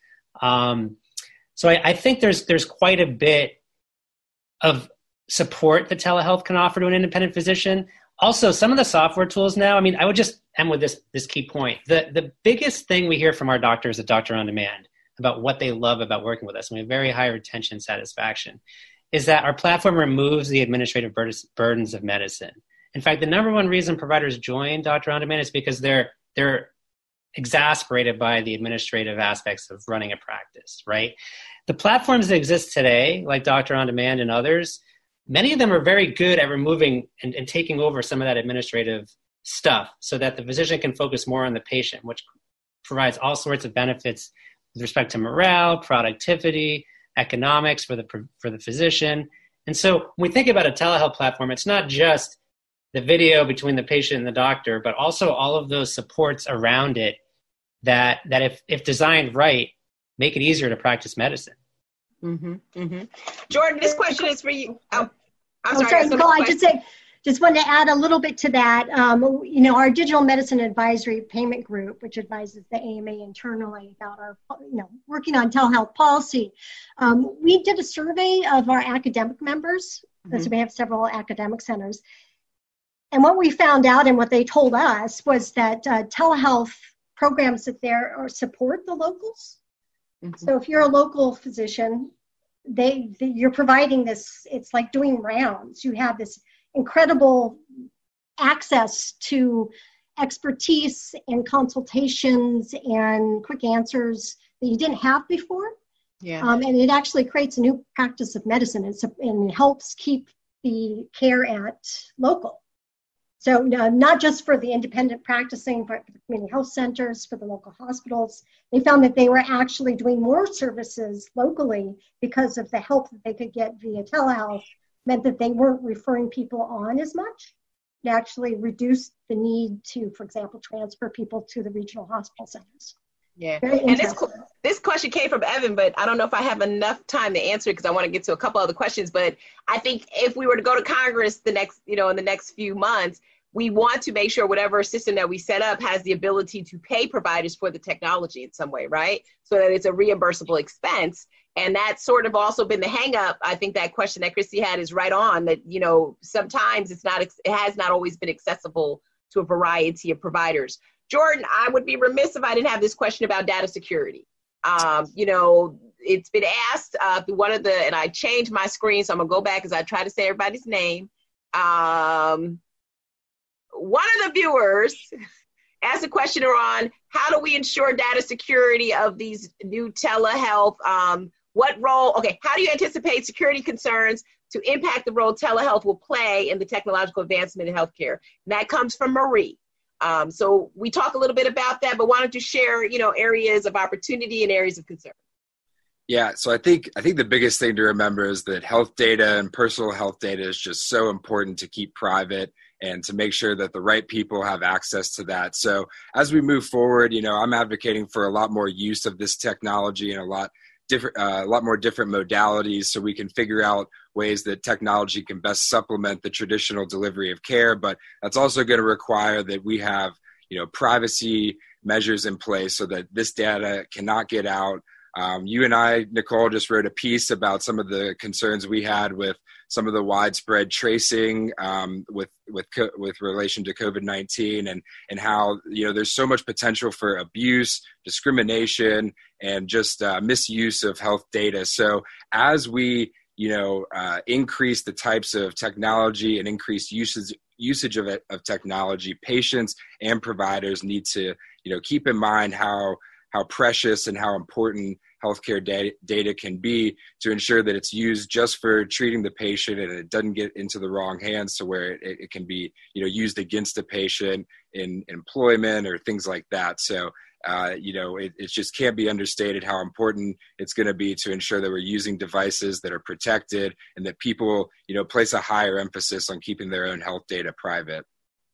So I think there's quite a bit of support that telehealth can offer to an independent physician. Also, some of the software tools now, I would just end with this key point. The biggest thing we hear from our doctors at Doctor On Demand about what they love about working with us, and we have very high retention and satisfaction, is that our platform removes the administrative burdens of medicine. In fact, the number one reason providers join Doctor On Demand is because they're exasperated by the administrative aspects of running a practice, right? The platforms that exist today, like Doctor On Demand and others, many of them are very good at removing and taking over some of that administrative stuff so that the physician can focus more on the patient, which provides all sorts of benefits with respect to morale, productivity, economics for the physician. And so when we think about a telehealth platform, it's not just the video between the patient and the doctor, but also all of those supports around it that if designed right, make it easier to practice medicine. Mm-hmm, mm-hmm. Jordan, this question is for you. I'm sorry, Nicole, I just wanted to add a little bit to that. Our Digital Medicine Advisory Payment Group, which advises the AMA internally about our, working on telehealth policy. We did a survey of our academic members, so we have several academic centers. And what we found out and what they told us was that telehealth programs that support the locals. Mm-hmm. So if you're a local physician, you're providing this, it's like doing rounds. You have this incredible access to expertise and consultations and quick answers that you didn't have before. Yeah. And it actually creates a new practice of medicine and helps keep the care at local. So not just for the independent practicing, but for the community health centers, for the local hospitals. They found that they were actually doing more services locally because of the help that they could get via telehealth, meant that they weren't referring people on as much. It actually reduced the need to, for example, transfer people to the regional hospital centers. Yeah, and this question came from Evan, but I don't know if I have enough time to answer it because I want to get to a couple other questions. But I think if we were to go to Congress in the next few months, we want to make sure whatever system that we set up has the ability to pay providers for the technology in some way, right? So that it's a reimbursable expense. And that's sort of also been the hang up. I think that question that Christy had is right on, that, sometimes it has not always been accessible to a variety of providers. Jordan, I would be remiss if I didn't have this question about data security. It's been asked and I changed my screen, so I'm gonna go back as I try to say everybody's name. One of the viewers asked a question around how do we ensure data security of these new telehealth? What role? Okay, how do you anticipate security concerns to impact the role telehealth will play in the technological advancement in healthcare? And that comes from Marie. So we talk a little bit about that, but why don't you share, areas of opportunity and areas of concern? Yeah, so I think the biggest thing to remember is that health data and personal health data is just so important to keep private and to make sure that the right people have access to that. So as we move forward, I'm advocating for a lot more use of this technology and a lot more different modalities so we can figure out ways that technology can best supplement the traditional delivery of care. But that's also going to require that we have, privacy measures in place so that this data cannot get out. You and I, Nicole, just wrote a piece about some of the concerns we had with some of the widespread tracing with relation to COVID-19 and how, there's so much potential for abuse, discrimination, and just misuse of health data. So as we, increase the types of technology and increase usage of technology, patients and providers need to, keep in mind how precious and how important healthcare data can be to ensure that it's used just for treating the patient and it doesn't get into the wrong hands to where it can be, used against the patient in employment or things like that. So, it just can't be understated how important it's going to be to ensure that we're using devices that are protected and that people, place a higher emphasis on keeping their own health data private.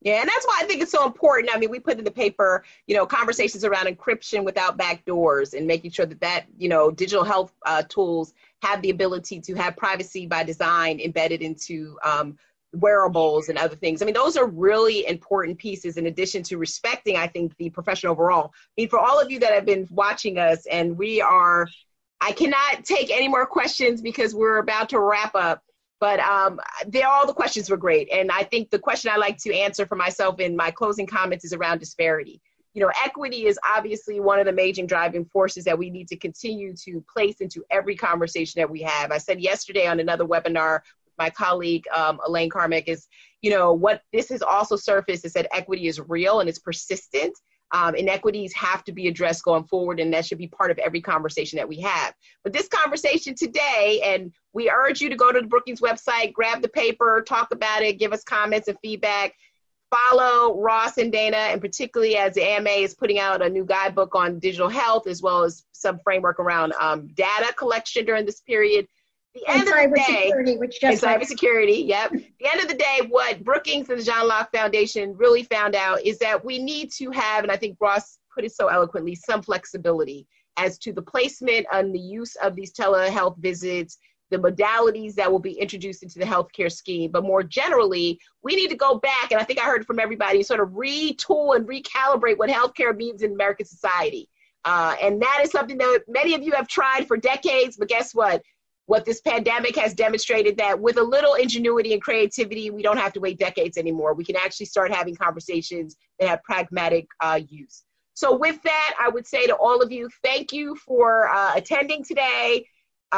Yeah, and that's why I think it's so important. I mean, we put in the paper, conversations around encryption without backdoors and making sure that digital health tools have the ability to have privacy by design embedded into wearables and other things. I mean, those are really important pieces in addition to respecting, I think, the profession overall. I mean, for all of you that have been watching us, and I cannot take any more questions because we're about to wrap up. But all the questions were great. And I think the question I like to answer for myself in my closing comments is around disparity. Equity is obviously one of the major driving forces that we need to continue to place into every conversation that we have. I said yesterday on another webinar with my colleague, Elaine Carmack, is, what this has also surfaced is that equity is real and it's persistent. Inequities have to be addressed going forward, and that should be part of every conversation that we have. But this conversation today, and we urge you to go to the Brookings website, grab the paper, talk about it, give us comments and feedback. Follow Ross and Dana, and particularly as the AMA is putting out a new guidebook on digital health, as well as some framework around data collection during this period. The end of the day, cybersecurity, yep. The end of the day, what Brookings and the John Locke Foundation really found out is that we need to have, and I think Ross put it so eloquently, some flexibility as to the placement and the use of these telehealth visits, the modalities that will be introduced into the healthcare scheme. But more generally, we need to go back, and I think I heard from everybody, sort of retool and recalibrate what healthcare means in American society. And that is something that many of you have tried for decades, but guess what? What this pandemic has demonstrated that with a little ingenuity and creativity, we don't have to wait decades anymore. We can actually start having conversations that have pragmatic use. So with that, I would say to all of you, thank you for attending today.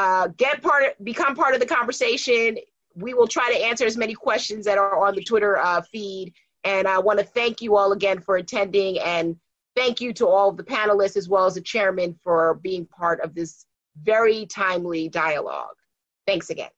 Become part of the conversation. We will try to answer as many questions that are on the Twitter feed. And I want to thank you all again for attending, and thank you to all of the panelists as well as the chairman for being part of this very timely dialogue. Thanks again.